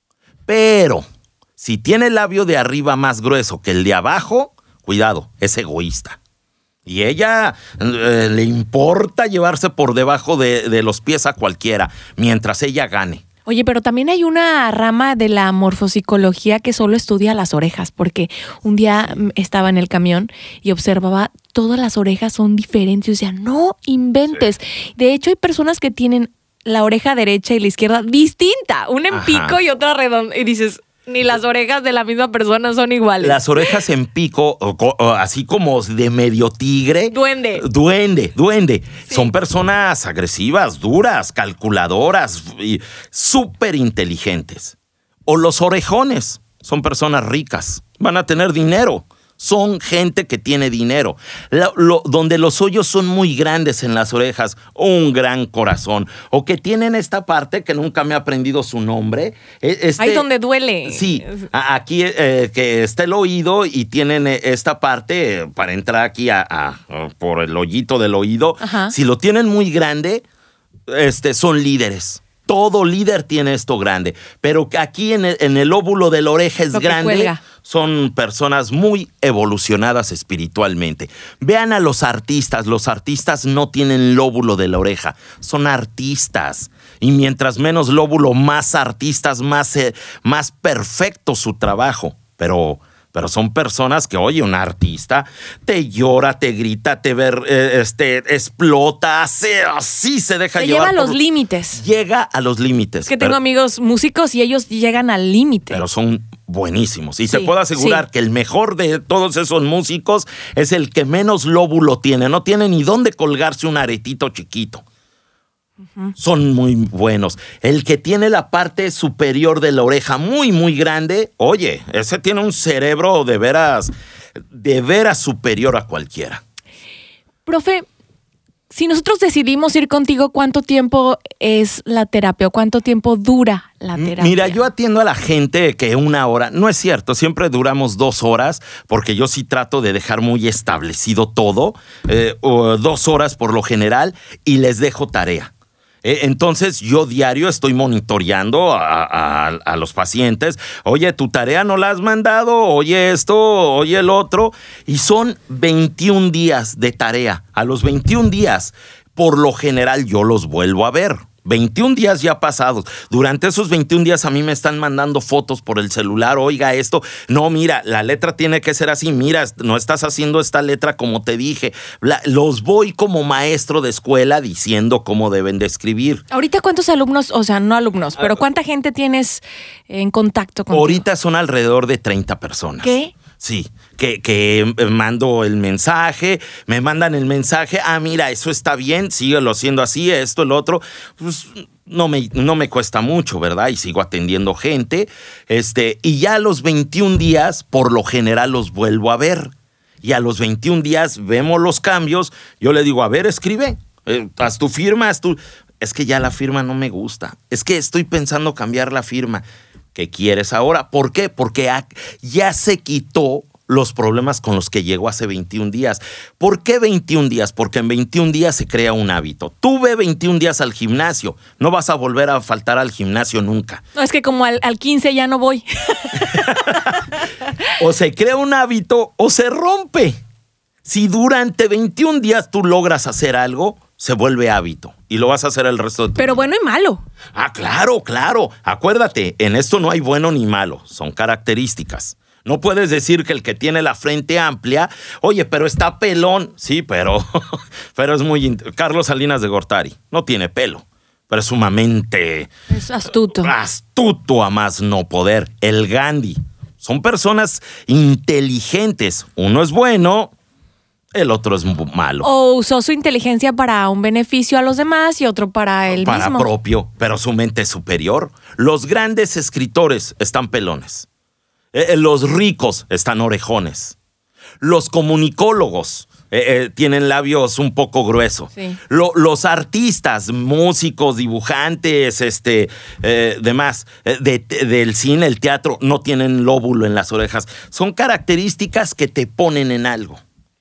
Pero si tiene el labio de arriba más grueso que el de abajo, cuidado, es egoísta. Y ella eh, le importa llevarse por debajo de, de los pies a cualquiera, mientras ella gane. Oye, pero también hay una rama de la morfopsicología que solo estudia las orejas, porque un día estaba en el camión y observaba todas las orejas son diferentes. O sea, no inventes. Sí. De hecho, hay personas que tienen la oreja derecha y la izquierda distinta, una en Ajá. pico y otra redonda. Y dices... Ni las orejas de la misma persona son iguales. Las orejas en pico, o, o, así como de medio tigre. Duende. Duende, duende. Sí. Son personas agresivas, duras, calculadoras y súper inteligentes. O los orejones. Son personas ricas. Van a tener dinero. Son gente que tiene dinero. Lo, lo, donde los hoyos son muy grandes en las orejas, un gran corazón. O que tienen esta parte que nunca me he aprendido su nombre. Este, Ahí donde duele. Sí, aquí eh, que está el oído y tienen esta parte para entrar aquí a, a, a, por el hoyito del oído. Ajá. Si lo tienen muy grande, este, son líderes. Todo líder tiene esto grande, pero aquí en el, en el óvulo de la oreja es grande. Cuelga. Son personas muy evolucionadas espiritualmente. Vean a los artistas. Los artistas no tienen lóbulo de la oreja. Son artistas. Y mientras menos lóbulo, más artistas, más, eh, más perfecto su trabajo. Pero... Pero son personas que, oye, un artista te llora, te grita, te ver, eh, este, explota, hace, así se deja se llevar. Lleva a los límites. Llega a los límites. Es que tengo pero, amigos músicos y ellos llegan al límite. Pero son buenísimos. Y sí, te puedo asegurar sí. que el mejor de todos esos músicos es el que menos lóbulo tiene. No tiene ni dónde colgarse un aretito chiquito. Uh-huh. Son muy buenos. El que tiene la parte superior de la oreja muy, muy grande, oye, ese tiene un cerebro de veras, de veras superior a cualquiera. Profe, si nosotros decidimos ir contigo, ¿cuánto tiempo es la terapia o cuánto tiempo dura la terapia? Mira, yo atiendo a la gente que una hora, no es cierto, siempre duramos dos horas, porque yo sí trato de dejar muy establecido todo, eh, dos horas por lo general, y les dejo tarea. Entonces yo diario estoy monitoreando a, a, a los pacientes. Oye, tu tarea no la has mandado, oye esto, oye el otro. Y son veintiún días de tarea. A los veintiún días, por lo general, yo los vuelvo a ver. veintiún días ya pasados. Durante esos veintiún días a mí me están mandando fotos por el celular. Oiga, esto, no, mira, la letra tiene que ser así. Mira, no estás haciendo esta letra como te dije. La, los voy como maestro de escuela diciendo cómo deben de escribir. Ahorita, ¿cuántos alumnos, o sea, no alumnos, pero cuánta gente tienes en contacto contigo? Ahorita son alrededor de treinta personas. ¿Qué? Sí, que, que mando el mensaje, me mandan el mensaje, ah, mira, eso está bien, síguelo haciendo así, esto, el otro, pues no me, no me cuesta mucho, ¿verdad? Y sigo atendiendo gente, este, y ya a los veintiún días, por lo general, los vuelvo a ver. Y a los veintiún días vemos los cambios, yo le digo, a ver, escribe, eh, haz tu firma, haz tu... Es que ya la firma no me gusta, es que estoy pensando cambiar la firma. ¿Qué quieres ahora? ¿Por qué? Porque ya se quitó los problemas con los que llegó hace veintiún días. ¿Por qué veintiún días? Porque en veintiún días se crea un hábito. Tú ve veintiún días al gimnasio, no vas a volver a faltar al gimnasio nunca. No, es que como al, al quince ya no voy. O se crea un hábito o se rompe. Si durante veintiún días tú logras hacer algo, se vuelve hábito y lo vas a hacer el resto de tu Pero vida. bueno y malo. Ah, claro, claro. Acuérdate, en esto no hay bueno ni malo, son características. No puedes decir que el que tiene la frente amplia, oye, pero está pelón. Sí, pero, pero es muy... Carlos Salinas de Gortari no tiene pelo, pero es sumamente... Es astuto. Astuto a más no poder. El Gandhi. Son personas inteligentes. Uno es bueno... El otro es malo. O usó su inteligencia para un beneficio a los demás y otro para él para mismo. Para propio, pero su mente es superior. Los grandes escritores están pelones. Eh, los ricos están orejones. Los comunicólogos eh, eh, tienen labios un poco gruesos. Sí. Lo, los artistas, músicos, dibujantes, este, eh, demás, eh, de, de, del cine, el teatro, no tienen lóbulo en las orejas. Son características que te ponen en algo.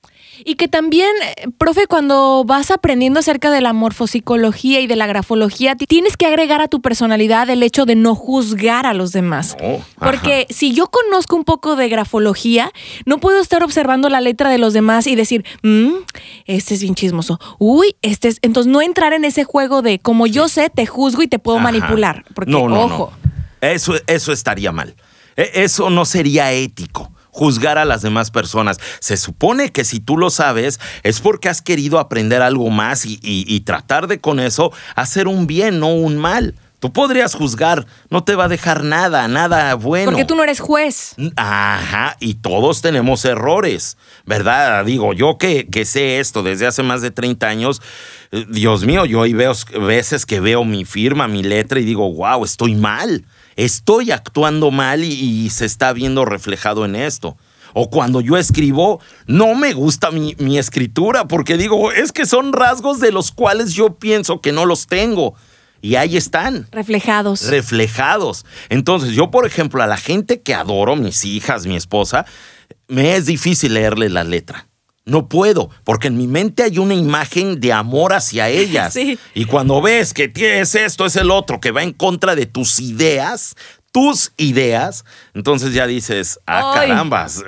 Y que también, profe, cuando vas aprendiendo acerca de la morfopsicología y de la grafología, tienes que agregar a tu personalidad el hecho de no juzgar a los demás. Oh, porque si yo conozco un poco de grafología, no puedo estar observando la letra de los demás y decir, mmm, este es bien chismoso. Uy, este es... Entonces, no entrar en ese juego de, como yo sé, te juzgo y te puedo Ajá. manipular. Porque, no, no, ojo. No. Eso, eso estaría mal. Eso no sería ético. Juzgar a las demás personas. Se supone que si tú lo sabes es porque has querido aprender algo más y, y, y tratar de con eso hacer un bien, no un mal. Tú podrías juzgar, no te va a dejar nada, nada bueno. Porque tú no eres juez. Ajá, y todos tenemos errores, ¿verdad? Digo, yo que, que sé esto desde hace más de treinta años, Dios mío, yo hay veces que veo mi firma, mi letra y digo, wow, estoy mal. Estoy actuando mal y, y se está viendo reflejado en esto. O cuando yo escribo, no me gusta mi, mi escritura porque digo, es que son rasgos de los cuales yo pienso que no los tengo. Y ahí están. Reflejados. Reflejados. Entonces, yo, por ejemplo, a la gente que adoro, mis hijas, mi esposa, me es difícil leerle la letra. No puedo, porque en mi mente hay una imagen de amor hacia ellas. Sí. Y cuando ves que es esto, es el otro, que va en contra de tus ideas, tus ideas, entonces ya dices, ah, Ay. carambas,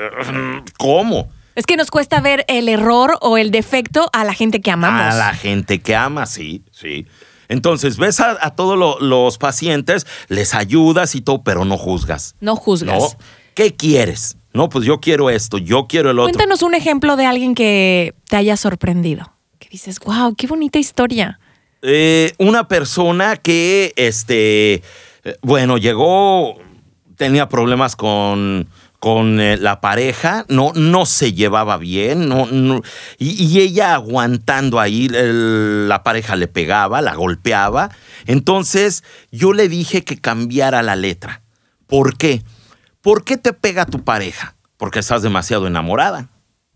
¿cómo? Es que nos cuesta ver el error o el defecto a la gente que amamos. A la gente que ama, sí, sí. Entonces, ves a, a todos lo, los pacientes, les ayudas y todo, pero no juzgas. No juzgas. ¿No? ¿Qué quieres? No, pues yo quiero esto, yo quiero el otro. Cuéntanos un ejemplo de alguien que te haya sorprendido. Que dices, wow, qué bonita historia. Eh, una persona que, este, bueno, llegó, tenía problemas con, con eh, la pareja, no, no se llevaba bien, no, no, y, y ella aguantando ahí, el, la pareja le pegaba, la golpeaba. Entonces yo le dije que cambiara la letra. ¿Por qué? ¿Por qué te pega tu pareja? Porque estás demasiado enamorada.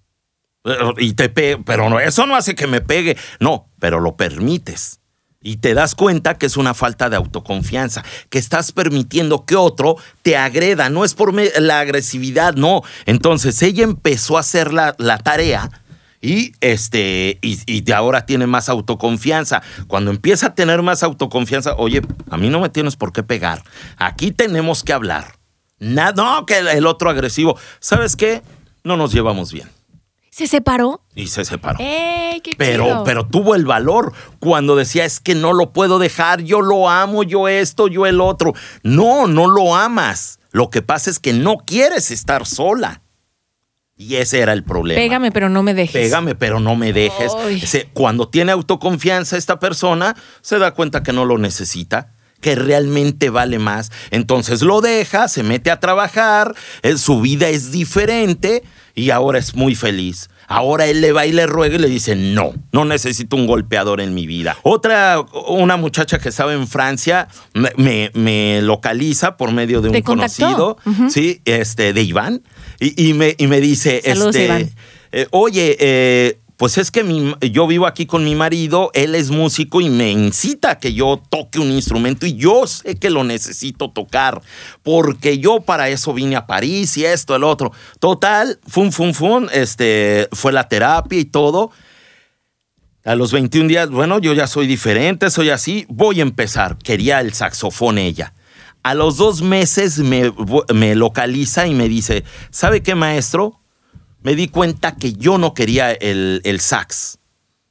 Y te pe- pero no, eso no hace que me pegue. No, pero lo permites. Y te das cuenta que es una falta de autoconfianza, que estás permitiendo que otro te agreda. No es por me- la agresividad, no. Entonces ella empezó a hacer la, la tarea y, este, y, y de ahora tiene más autoconfianza. Cuando empieza a tener más autoconfianza, oye, a mí no me tienes por qué pegar. Aquí tenemos que hablar. Nada, no, que el otro agresivo. ¿Sabes qué? No nos llevamos bien. ¿Se separó? Y se separó. ¡Ey, qué pero, chido! pero tuvo el valor cuando decía, es que no lo puedo dejar, yo lo amo, yo esto, yo el otro. No, no lo amas. Lo que pasa es que no quieres estar sola. Y ese era el problema. Pégame, pero no me dejes. Pégame, pero no me dejes. Ese, cuando tiene autoconfianza esta persona, se da cuenta que no lo necesita, que realmente vale más. Entonces lo deja, se mete a trabajar, eh, su vida es diferente y ahora es muy feliz. Ahora él le va y le ruega y le dice, no, no necesito un golpeador en mi vida. Otra, una muchacha que estaba en Francia, me, me, me localiza por medio de un conocido, uh-huh. ¿sí? este, de Iván, y, y, me, y me dice, Saludos, este, Iván. Eh, oye, eh, pues es que mi, yo vivo aquí con mi marido, él es músico y me incita a que yo toque un instrumento y yo sé que lo necesito tocar porque yo para eso vine a París y esto, el otro. Total, fum, fum, fum, este, fue la terapia y todo. A los veintiún días, bueno, yo ya soy diferente, soy así, voy a empezar. Quería el saxofón ella. A los dos meses me, me localiza y me dice, ¿sabe qué, maestro? Me di cuenta que yo no quería el, el sax.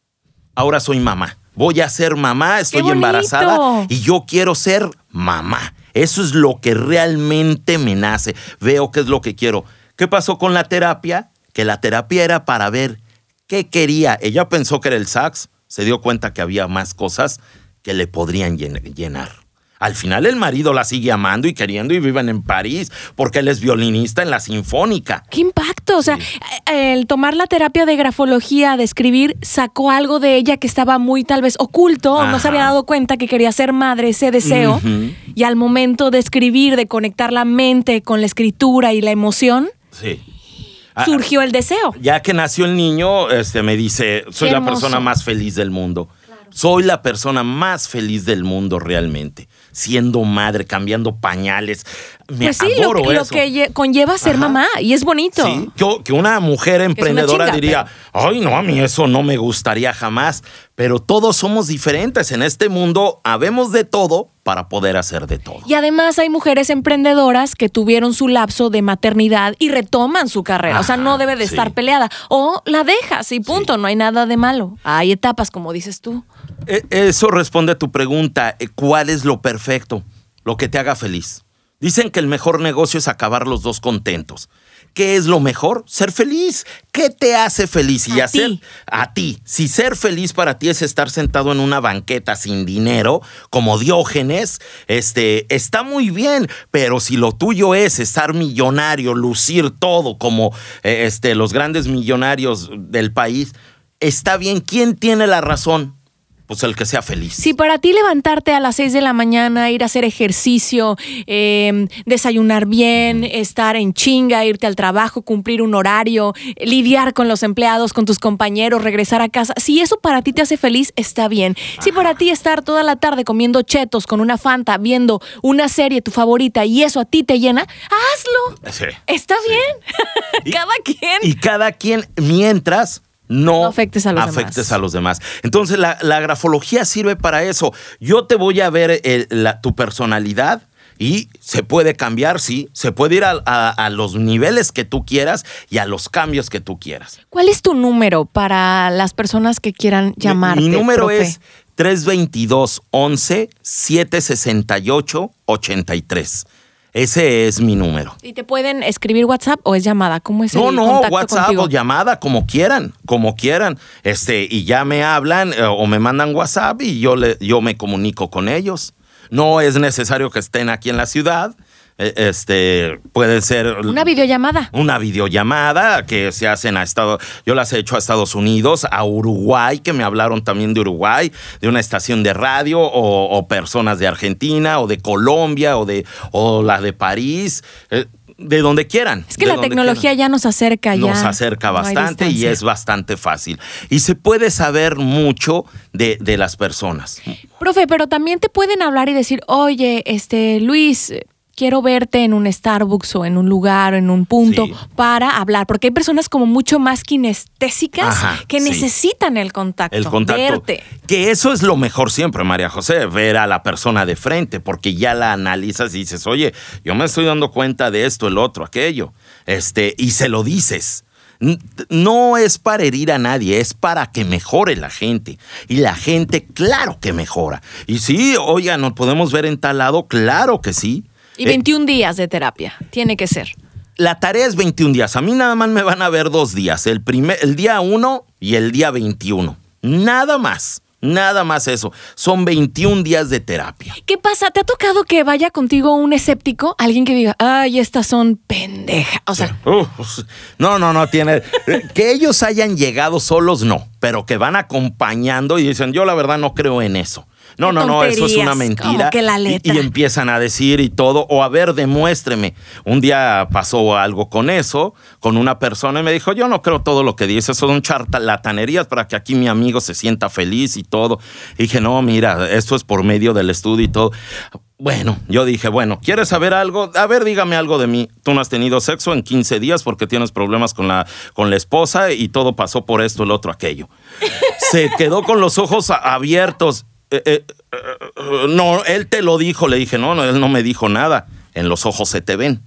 Ahora soy mamá. Voy a ser mamá, estoy embarazada y yo quiero ser mamá. Eso es lo que realmente me nace. Veo qué es lo que quiero. ¿Qué pasó con la terapia? Que la terapia era para ver qué quería. Ella pensó que era el sax. Se dio cuenta que había más cosas que le podrían llenar. Al final el marido la sigue amando y queriendo y viven en París porque él es violinista en la Sinfónica. ¡Qué impacto! O sea, sí. el tomar la terapia de grafología, de escribir, sacó algo de ella que estaba muy tal vez oculto, Ajá. no se había dado cuenta que quería ser madre, ese deseo. Uh-huh. Y al momento de escribir, de conectar la mente con la escritura y la emoción, sí. surgió el deseo. Ya que nació el niño, este, me dice, soy la persona más feliz del mundo. Claro. Soy la persona más feliz del mundo realmente. Siendo madre, cambiando pañales. Me pues sí, adoro lo, eso. lo que conlleva ser Ajá. mamá, y es bonito. Sí, yo, que una mujer emprendedora chinga, diría, pero... ay, no, a mí eso no me gustaría jamás. Pero todos somos diferentes. En este mundo habemos de todo para poder hacer de todo. Y además hay mujeres emprendedoras que tuvieron su lapso de maternidad y retoman su carrera. Ajá, o sea, no debe de sí. estar peleada. O la dejas y punto, sí. no hay nada de malo. Hay etapas, como dices tú. Eso responde a tu pregunta, ¿cuál es lo perfecto? Lo que te haga feliz. Dicen que el mejor negocio es acabar los dos contentos. ¿Qué es lo mejor? Ser feliz. ¿Qué te hace feliz? Y a hacer ti. a ti. Si ser feliz para ti es estar sentado en una banqueta sin dinero, como Diógenes, este, está muy bien. Pero si lo tuyo es estar millonario, lucir todo como eh, este, los grandes millonarios del país, está bien. ¿Quién tiene la razón? Pues el que sea feliz. Si para ti levantarte a las seis de la mañana, ir a hacer ejercicio, eh, desayunar bien, estar en chinga, irte al trabajo, cumplir un horario, lidiar con los empleados, con tus compañeros, regresar a casa, si eso para ti te hace feliz, está bien. Ajá. Si para ti estar toda la tarde comiendo chetos con una Fanta, viendo una serie tu favorita y eso a ti te llena, hazlo. Sí. Está sí. bien. Cada y, quien. Y cada quien mientras... No, no afectes a los afectes demás. a los demás. Entonces, la, la grafología sirve para eso. Yo te voy a ver el, la, tu personalidad y se puede cambiar, sí. Se puede ir a, a, a los niveles que tú quieras y a los cambios que tú quieras. ¿Cuál es tu número para las personas que quieran llamarte? Mi, mi número profe? es tres veintidós, once, setecientos sesenta y ocho, ochenta y tres. Ese es mi número. ¿Y te pueden escribir WhatsApp o es llamada? ¿Cómo es el no, no, contacto WhatsApp contigo? o llamada, como quieran, como quieran. Este, y ya me hablan eh, o me mandan WhatsApp y yo, le, yo me comunico con ellos. No es necesario que estén aquí en la ciudad. Este, puede ser... Una videollamada. Una videollamada que se hacen a Estados... Yo las he hecho a Estados Unidos, a Uruguay, que me hablaron también de Uruguay, de una estación de radio, o, o personas de Argentina, o de Colombia, o de o la de París, eh, de donde quieran. Es que la tecnología quieran. ya nos acerca. ya Nos acerca bastante no y es bastante fácil. Y se puede saber mucho de, de las personas. Profe, pero también te pueden hablar y decir, oye, este, Luis... quiero verte en un Starbucks o en un lugar o en un punto sí. para hablar, porque hay personas como mucho más kinestésicas Ajá, que sí. necesitan el contacto, el contacto, verte. Que eso es lo mejor siempre, María José, ver a la persona de frente, porque ya la analizas y dices, oye, yo me estoy dando cuenta de esto, el otro, aquello, este, y se lo dices. No es para herir a nadie, es para que mejore la gente. Y la gente, claro que mejora. Y sí, oiga, ¿nos podemos ver en tal lado? Claro que sí. Y veintiún eh, días de terapia, tiene que ser. La tarea es veintiún días. A mí nada más me van a ver dos días. El, primer, el día uno y el día veintiuno. Nada más. Nada más eso. Son veintiún días de terapia. ¿Qué pasa? ¿Te ha tocado que vaya contigo un escéptico? Alguien que diga, ay, estas son pendejas. O sea. Uh, no, no, no tiene. Que ellos hayan llegado solos, no. Pero que van acompañando y dicen, yo la verdad no creo en eso. No, no, no, eso es una mentira. Que la letra. Y, y empiezan a decir y todo, o a ver, demuéstreme. Un día pasó algo con eso, con una persona y me dijo, yo no creo todo lo que dice, eso son charlatanerías para que aquí mi amigo se sienta feliz y todo. Y dije, no, mira, esto es por medio del estudio y todo. Bueno, yo dije, bueno, ¿quieres saber algo? A ver, dígame algo de mí. Tú no has tenido sexo en quince días porque tienes problemas con la, con la esposa y todo pasó por esto, el otro, aquello. Se quedó con los ojos abiertos. Eh, eh, eh, no, él te lo dijo. Le dije, no, no, él no me dijo nada. En los ojos se te ven.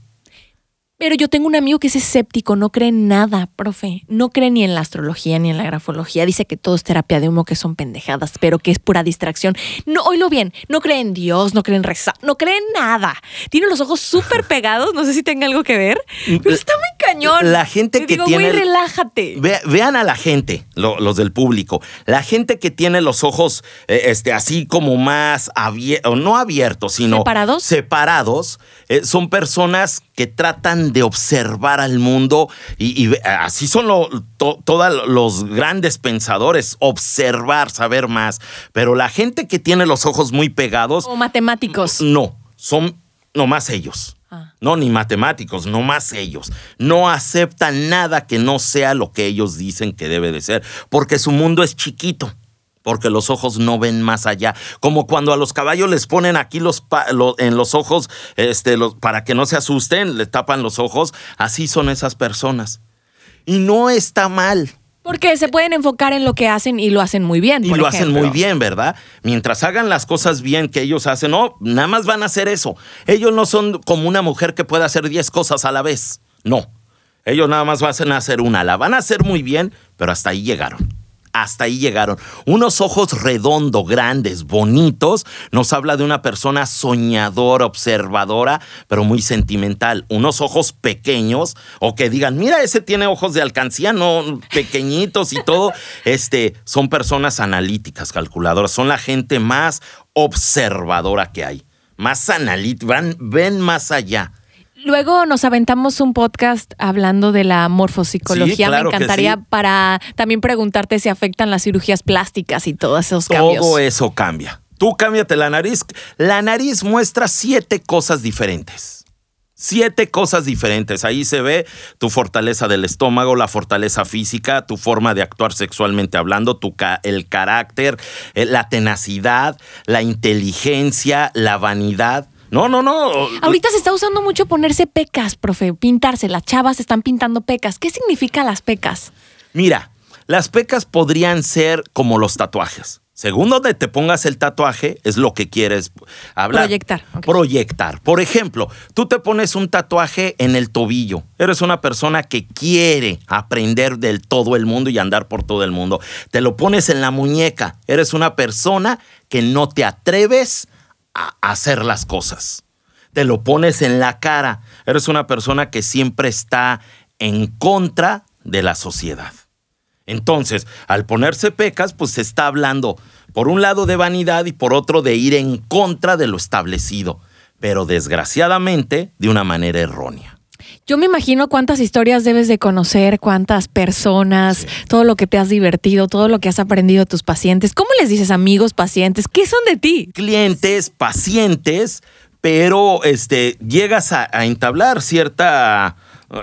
Pero yo tengo un amigo que es escéptico, no cree en nada, profe. No cree ni en la astrología ni en la grafología. Dice que todo es terapia de humo, que son pendejadas, pero que es pura distracción. No, oílo bien, no cree en Dios, no cree en rezar, no cree en nada. Tiene los ojos súper pegados, no sé si tenga algo que ver, pero está muy cañón. La gente Te que digo, tiene... güey, relájate. Ve, vean a la gente, lo, los del público. La gente que tiene los ojos eh, este, así como más abiertos, no abiertos, sino... ¿Separados? Separados. Eh, son personas que tratan de observar al mundo y, y así son lo, to, todos los grandes pensadores, observar, saber más. Pero la gente que tiene los ojos muy pegados... O matemáticos. No, son nomás ellos. Ah. No, ni matemáticos, nomás ellos. No aceptan nada que no sea lo que ellos dicen que debe de ser, porque su mundo es chiquito. Porque los ojos no ven más allá. Como cuando a los caballos les ponen aquí los lo, en los ojos, este, los, para que no se asusten, le tapan los ojos. Así son esas personas. Y no está mal. Porque se pueden enfocar en lo que hacen y lo hacen muy bien. Y por lo ejemplo. hacen muy bien, ¿verdad? Mientras hagan las cosas bien que ellos hacen, no, nada más van a hacer eso. Ellos no son como una mujer que puede hacer diez cosas a la vez. No. Ellos nada más van a hacer una. La van a hacer muy bien, pero hasta ahí llegaron. Hasta ahí llegaron. Unos ojos redondos, grandes, bonitos, nos habla de una persona soñadora, observadora, pero muy sentimental. Unos ojos pequeños, o que digan, mira, ese tiene ojos de alcancía, no, pequeñitos y todo. Este, son personas analíticas, calculadoras. Son la gente más observadora que hay. Más analítica, van, ven más allá. Luego nos aventamos un podcast hablando de la morfopsicología. Sí, claro. Me encantaría sí. Para también preguntarte si afectan las cirugías plásticas y todos esos Todo cambios. Todo eso cambia. Tú cámbiate la nariz. La nariz muestra siete cosas diferentes. Siete cosas diferentes. Ahí se ve tu fortaleza del estómago, la fortaleza física, tu forma de actuar sexualmente hablando, tu ca- el carácter, la tenacidad, la inteligencia, la vanidad. No, no, no. Ahorita se está usando mucho ponerse pecas, profe, pintarse. Las chavas están pintando pecas. ¿Qué significan las pecas? Mira, las pecas podrían ser como los tatuajes. Según donde te pongas el tatuaje, es lo que quieres hablar. Proyectar. Okay. Proyectar. Por ejemplo, tú te pones un tatuaje en el tobillo. Eres una persona que quiere aprender del todo el mundo y andar por todo el mundo. Te lo pones en la muñeca. Eres una persona que no te atreves a hacer las cosas. Te lo pones en la cara. Eres una persona que siempre está en contra de la sociedad. Entonces, al ponerse pecas, pues se está hablando por un lado de vanidad y por otro de ir en contra de lo establecido, pero desgraciadamente de una manera errónea. Yo me imagino cuántas historias debes de conocer, cuántas personas, sí. Todo lo que te has divertido, todo lo que has aprendido de tus pacientes. ¿Cómo les dices amigos, pacientes? ¿Qué son de ti? Clientes, pacientes, pero este, llegas a, a entablar cierta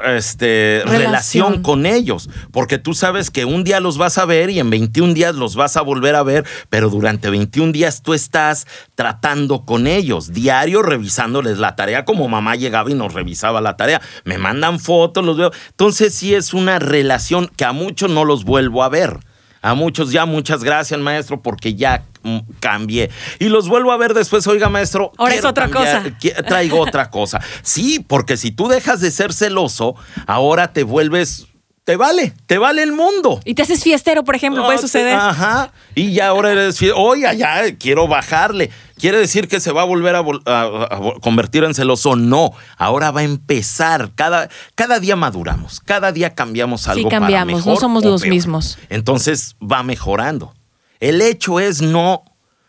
este, relación. relación con ellos, porque tú sabes que un día los vas a ver y en veintiún días los vas a volver a ver, pero durante veintiún días tú estás tratando con ellos, diario revisándoles la tarea, como mamá llegaba y nos revisaba la tarea, me mandan fotos, los veo, entonces sí es una relación que a muchos no los vuelvo a ver. A muchos ya, muchas gracias, maestro, porque ya mm, cambié. Y los vuelvo a ver después, oiga, maestro. Ahora es otra cambiar, cosa. Qu- traigo otra cosa. Sí, porque si tú dejas de ser celoso, ahora te vuelves te vale, te vale el mundo. Y te haces fiestero, por ejemplo, No, puede te- suceder. Ajá. Y ya ahora eres fie- oye, ya quiero bajarle. ¿Quiere decir que se va a volver a, vol- a- a- a convertir en celoso? No. Ahora va a empezar. Cada, cada día maduramos. Cada día cambiamos algo para cambiamos, mejor no somos o los peor. mismos. Entonces va mejorando. El hecho es no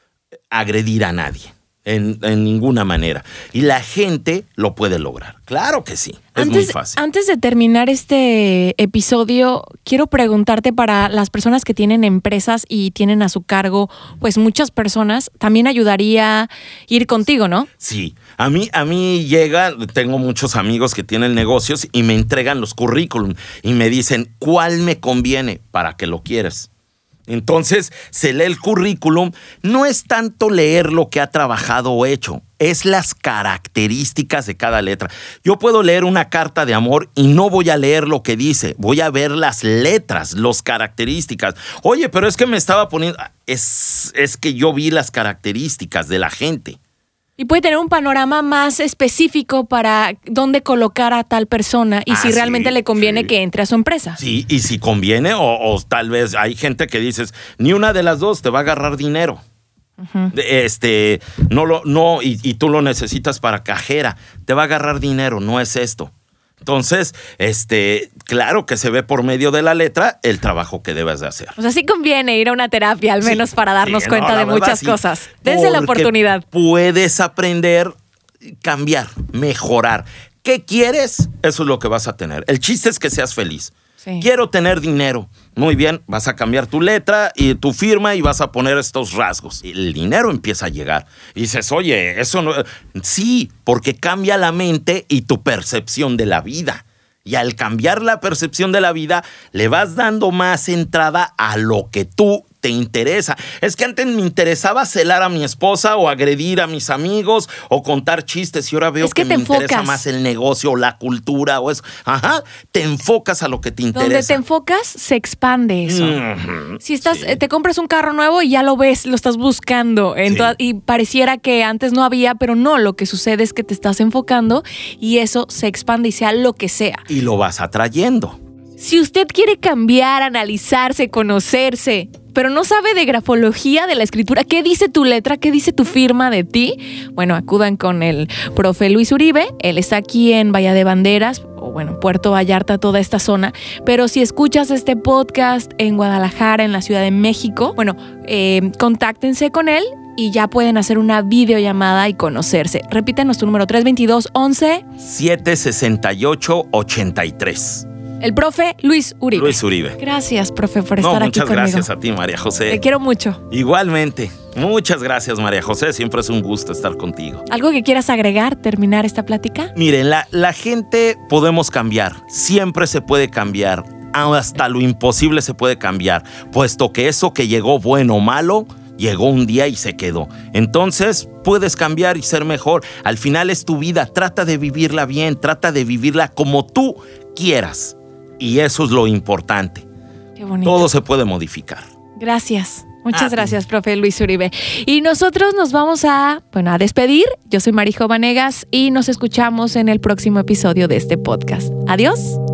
agredir a nadie. En, en ninguna manera. Y la gente lo puede lograr. Claro que sí. Es Antes, muy fácil. antes de terminar este episodio, quiero preguntarte para las personas que tienen empresas y tienen a su cargo, pues muchas personas, también ayudaría ir contigo, ¿no? Sí, a mí, a mí llega, tengo muchos amigos que tienen negocios y me entregan los currículum y me dicen cuál me conviene para que lo quieres. Entonces se lee el currículum, no es tanto leer lo que ha trabajado o hecho, es las características de cada letra. Yo puedo leer una carta de amor y no voy a leer lo que dice, voy a ver las letras, las características. Oye, pero es que me estaba poniendo, es, es que yo vi las características de la gente. Y puede tener un panorama más específico para dónde colocar a tal persona y Ah, si realmente sí, le conviene sí. que entre a su empresa. Sí, y si conviene, o, o tal vez hay gente que dices, ni una de las dos te va a agarrar dinero. Uh-huh. Este, no lo, no, y, y tú lo necesitas para cajera, te va a agarrar dinero, no es esto. Entonces, este, claro que se ve por medio de la letra el trabajo que debes de hacer. O sea, sí conviene ir a una terapia, al menos Sí, para darnos sí, cuenta no, de verdad, muchas sí. cosas. Dense la Porque oportunidad. Puedes aprender, cambiar, mejorar. ¿Qué quieres? Eso es lo que vas a tener. El chiste es que seas feliz. Sí. Quiero tener dinero. Muy bien, vas a cambiar tu letra y tu firma y vas a poner estos rasgos. El dinero empieza a llegar. Y dices, oye, eso no... Sí, porque cambia la mente y tu percepción de la vida. Y al cambiar la percepción de la vida, le vas dando más entrada a lo que tú te interesa. Es que antes me interesaba celar a mi esposa o agredir a mis amigos o contar chistes y ahora veo Es que que, te me interesa enfocas. más el negocio o la cultura o eso. Ajá, te enfocas a lo que te interesa. Donde te enfocas, se expande eso. Ujú, Si estás, sí. eh, te compras un carro nuevo y ya lo ves, lo estás buscando. En Sí. toda- y pareciera que antes no había, pero no, lo que sucede es que te estás enfocando y eso se expande y sea lo que sea. Y lo vas atrayendo. Si usted quiere cambiar, analizarse, conocerse, pero no sabe de grafología de la escritura, ¿qué dice tu letra? ¿Qué dice tu firma de ti? Bueno, acudan con el profe Luis Uribe. Él está aquí en Bahía de Banderas, o bueno, Puerto Vallarta, toda esta zona. Pero si escuchas este podcast en Guadalajara, en la Ciudad de México, bueno, eh, contáctense con él y ya pueden hacer una videollamada y conocerse. Repítenos tu número, tres dos dos, once. siete sesenta y ocho, ochenta y tres. El profe Luis Uribe. Luis Uribe. Gracias, profe, por No, estar aquí muchas conmigo. gracias a ti, María José. Te quiero mucho. Igualmente. Muchas gracias, María José. Siempre es un gusto estar contigo. ¿Algo que quieras agregar, terminar esta plática? Miren, la, la gente podemos cambiar. Siempre se puede cambiar. Hasta lo imposible se puede cambiar. Puesto que eso que llegó bueno o malo, llegó un día y se quedó. Entonces, puedes cambiar y ser mejor. Al final es tu vida. Trata de vivirla bien. Trata de vivirla como tú quieras. Y eso es lo importante. Qué bonito. Todo se puede modificar. Gracias. Muchas Ah, gracias, profe Luis Uribe. Y nosotros nos vamos a, bueno, a despedir. Yo soy Marijo Vanegas y nos escuchamos en el próximo episodio de este podcast. Adiós.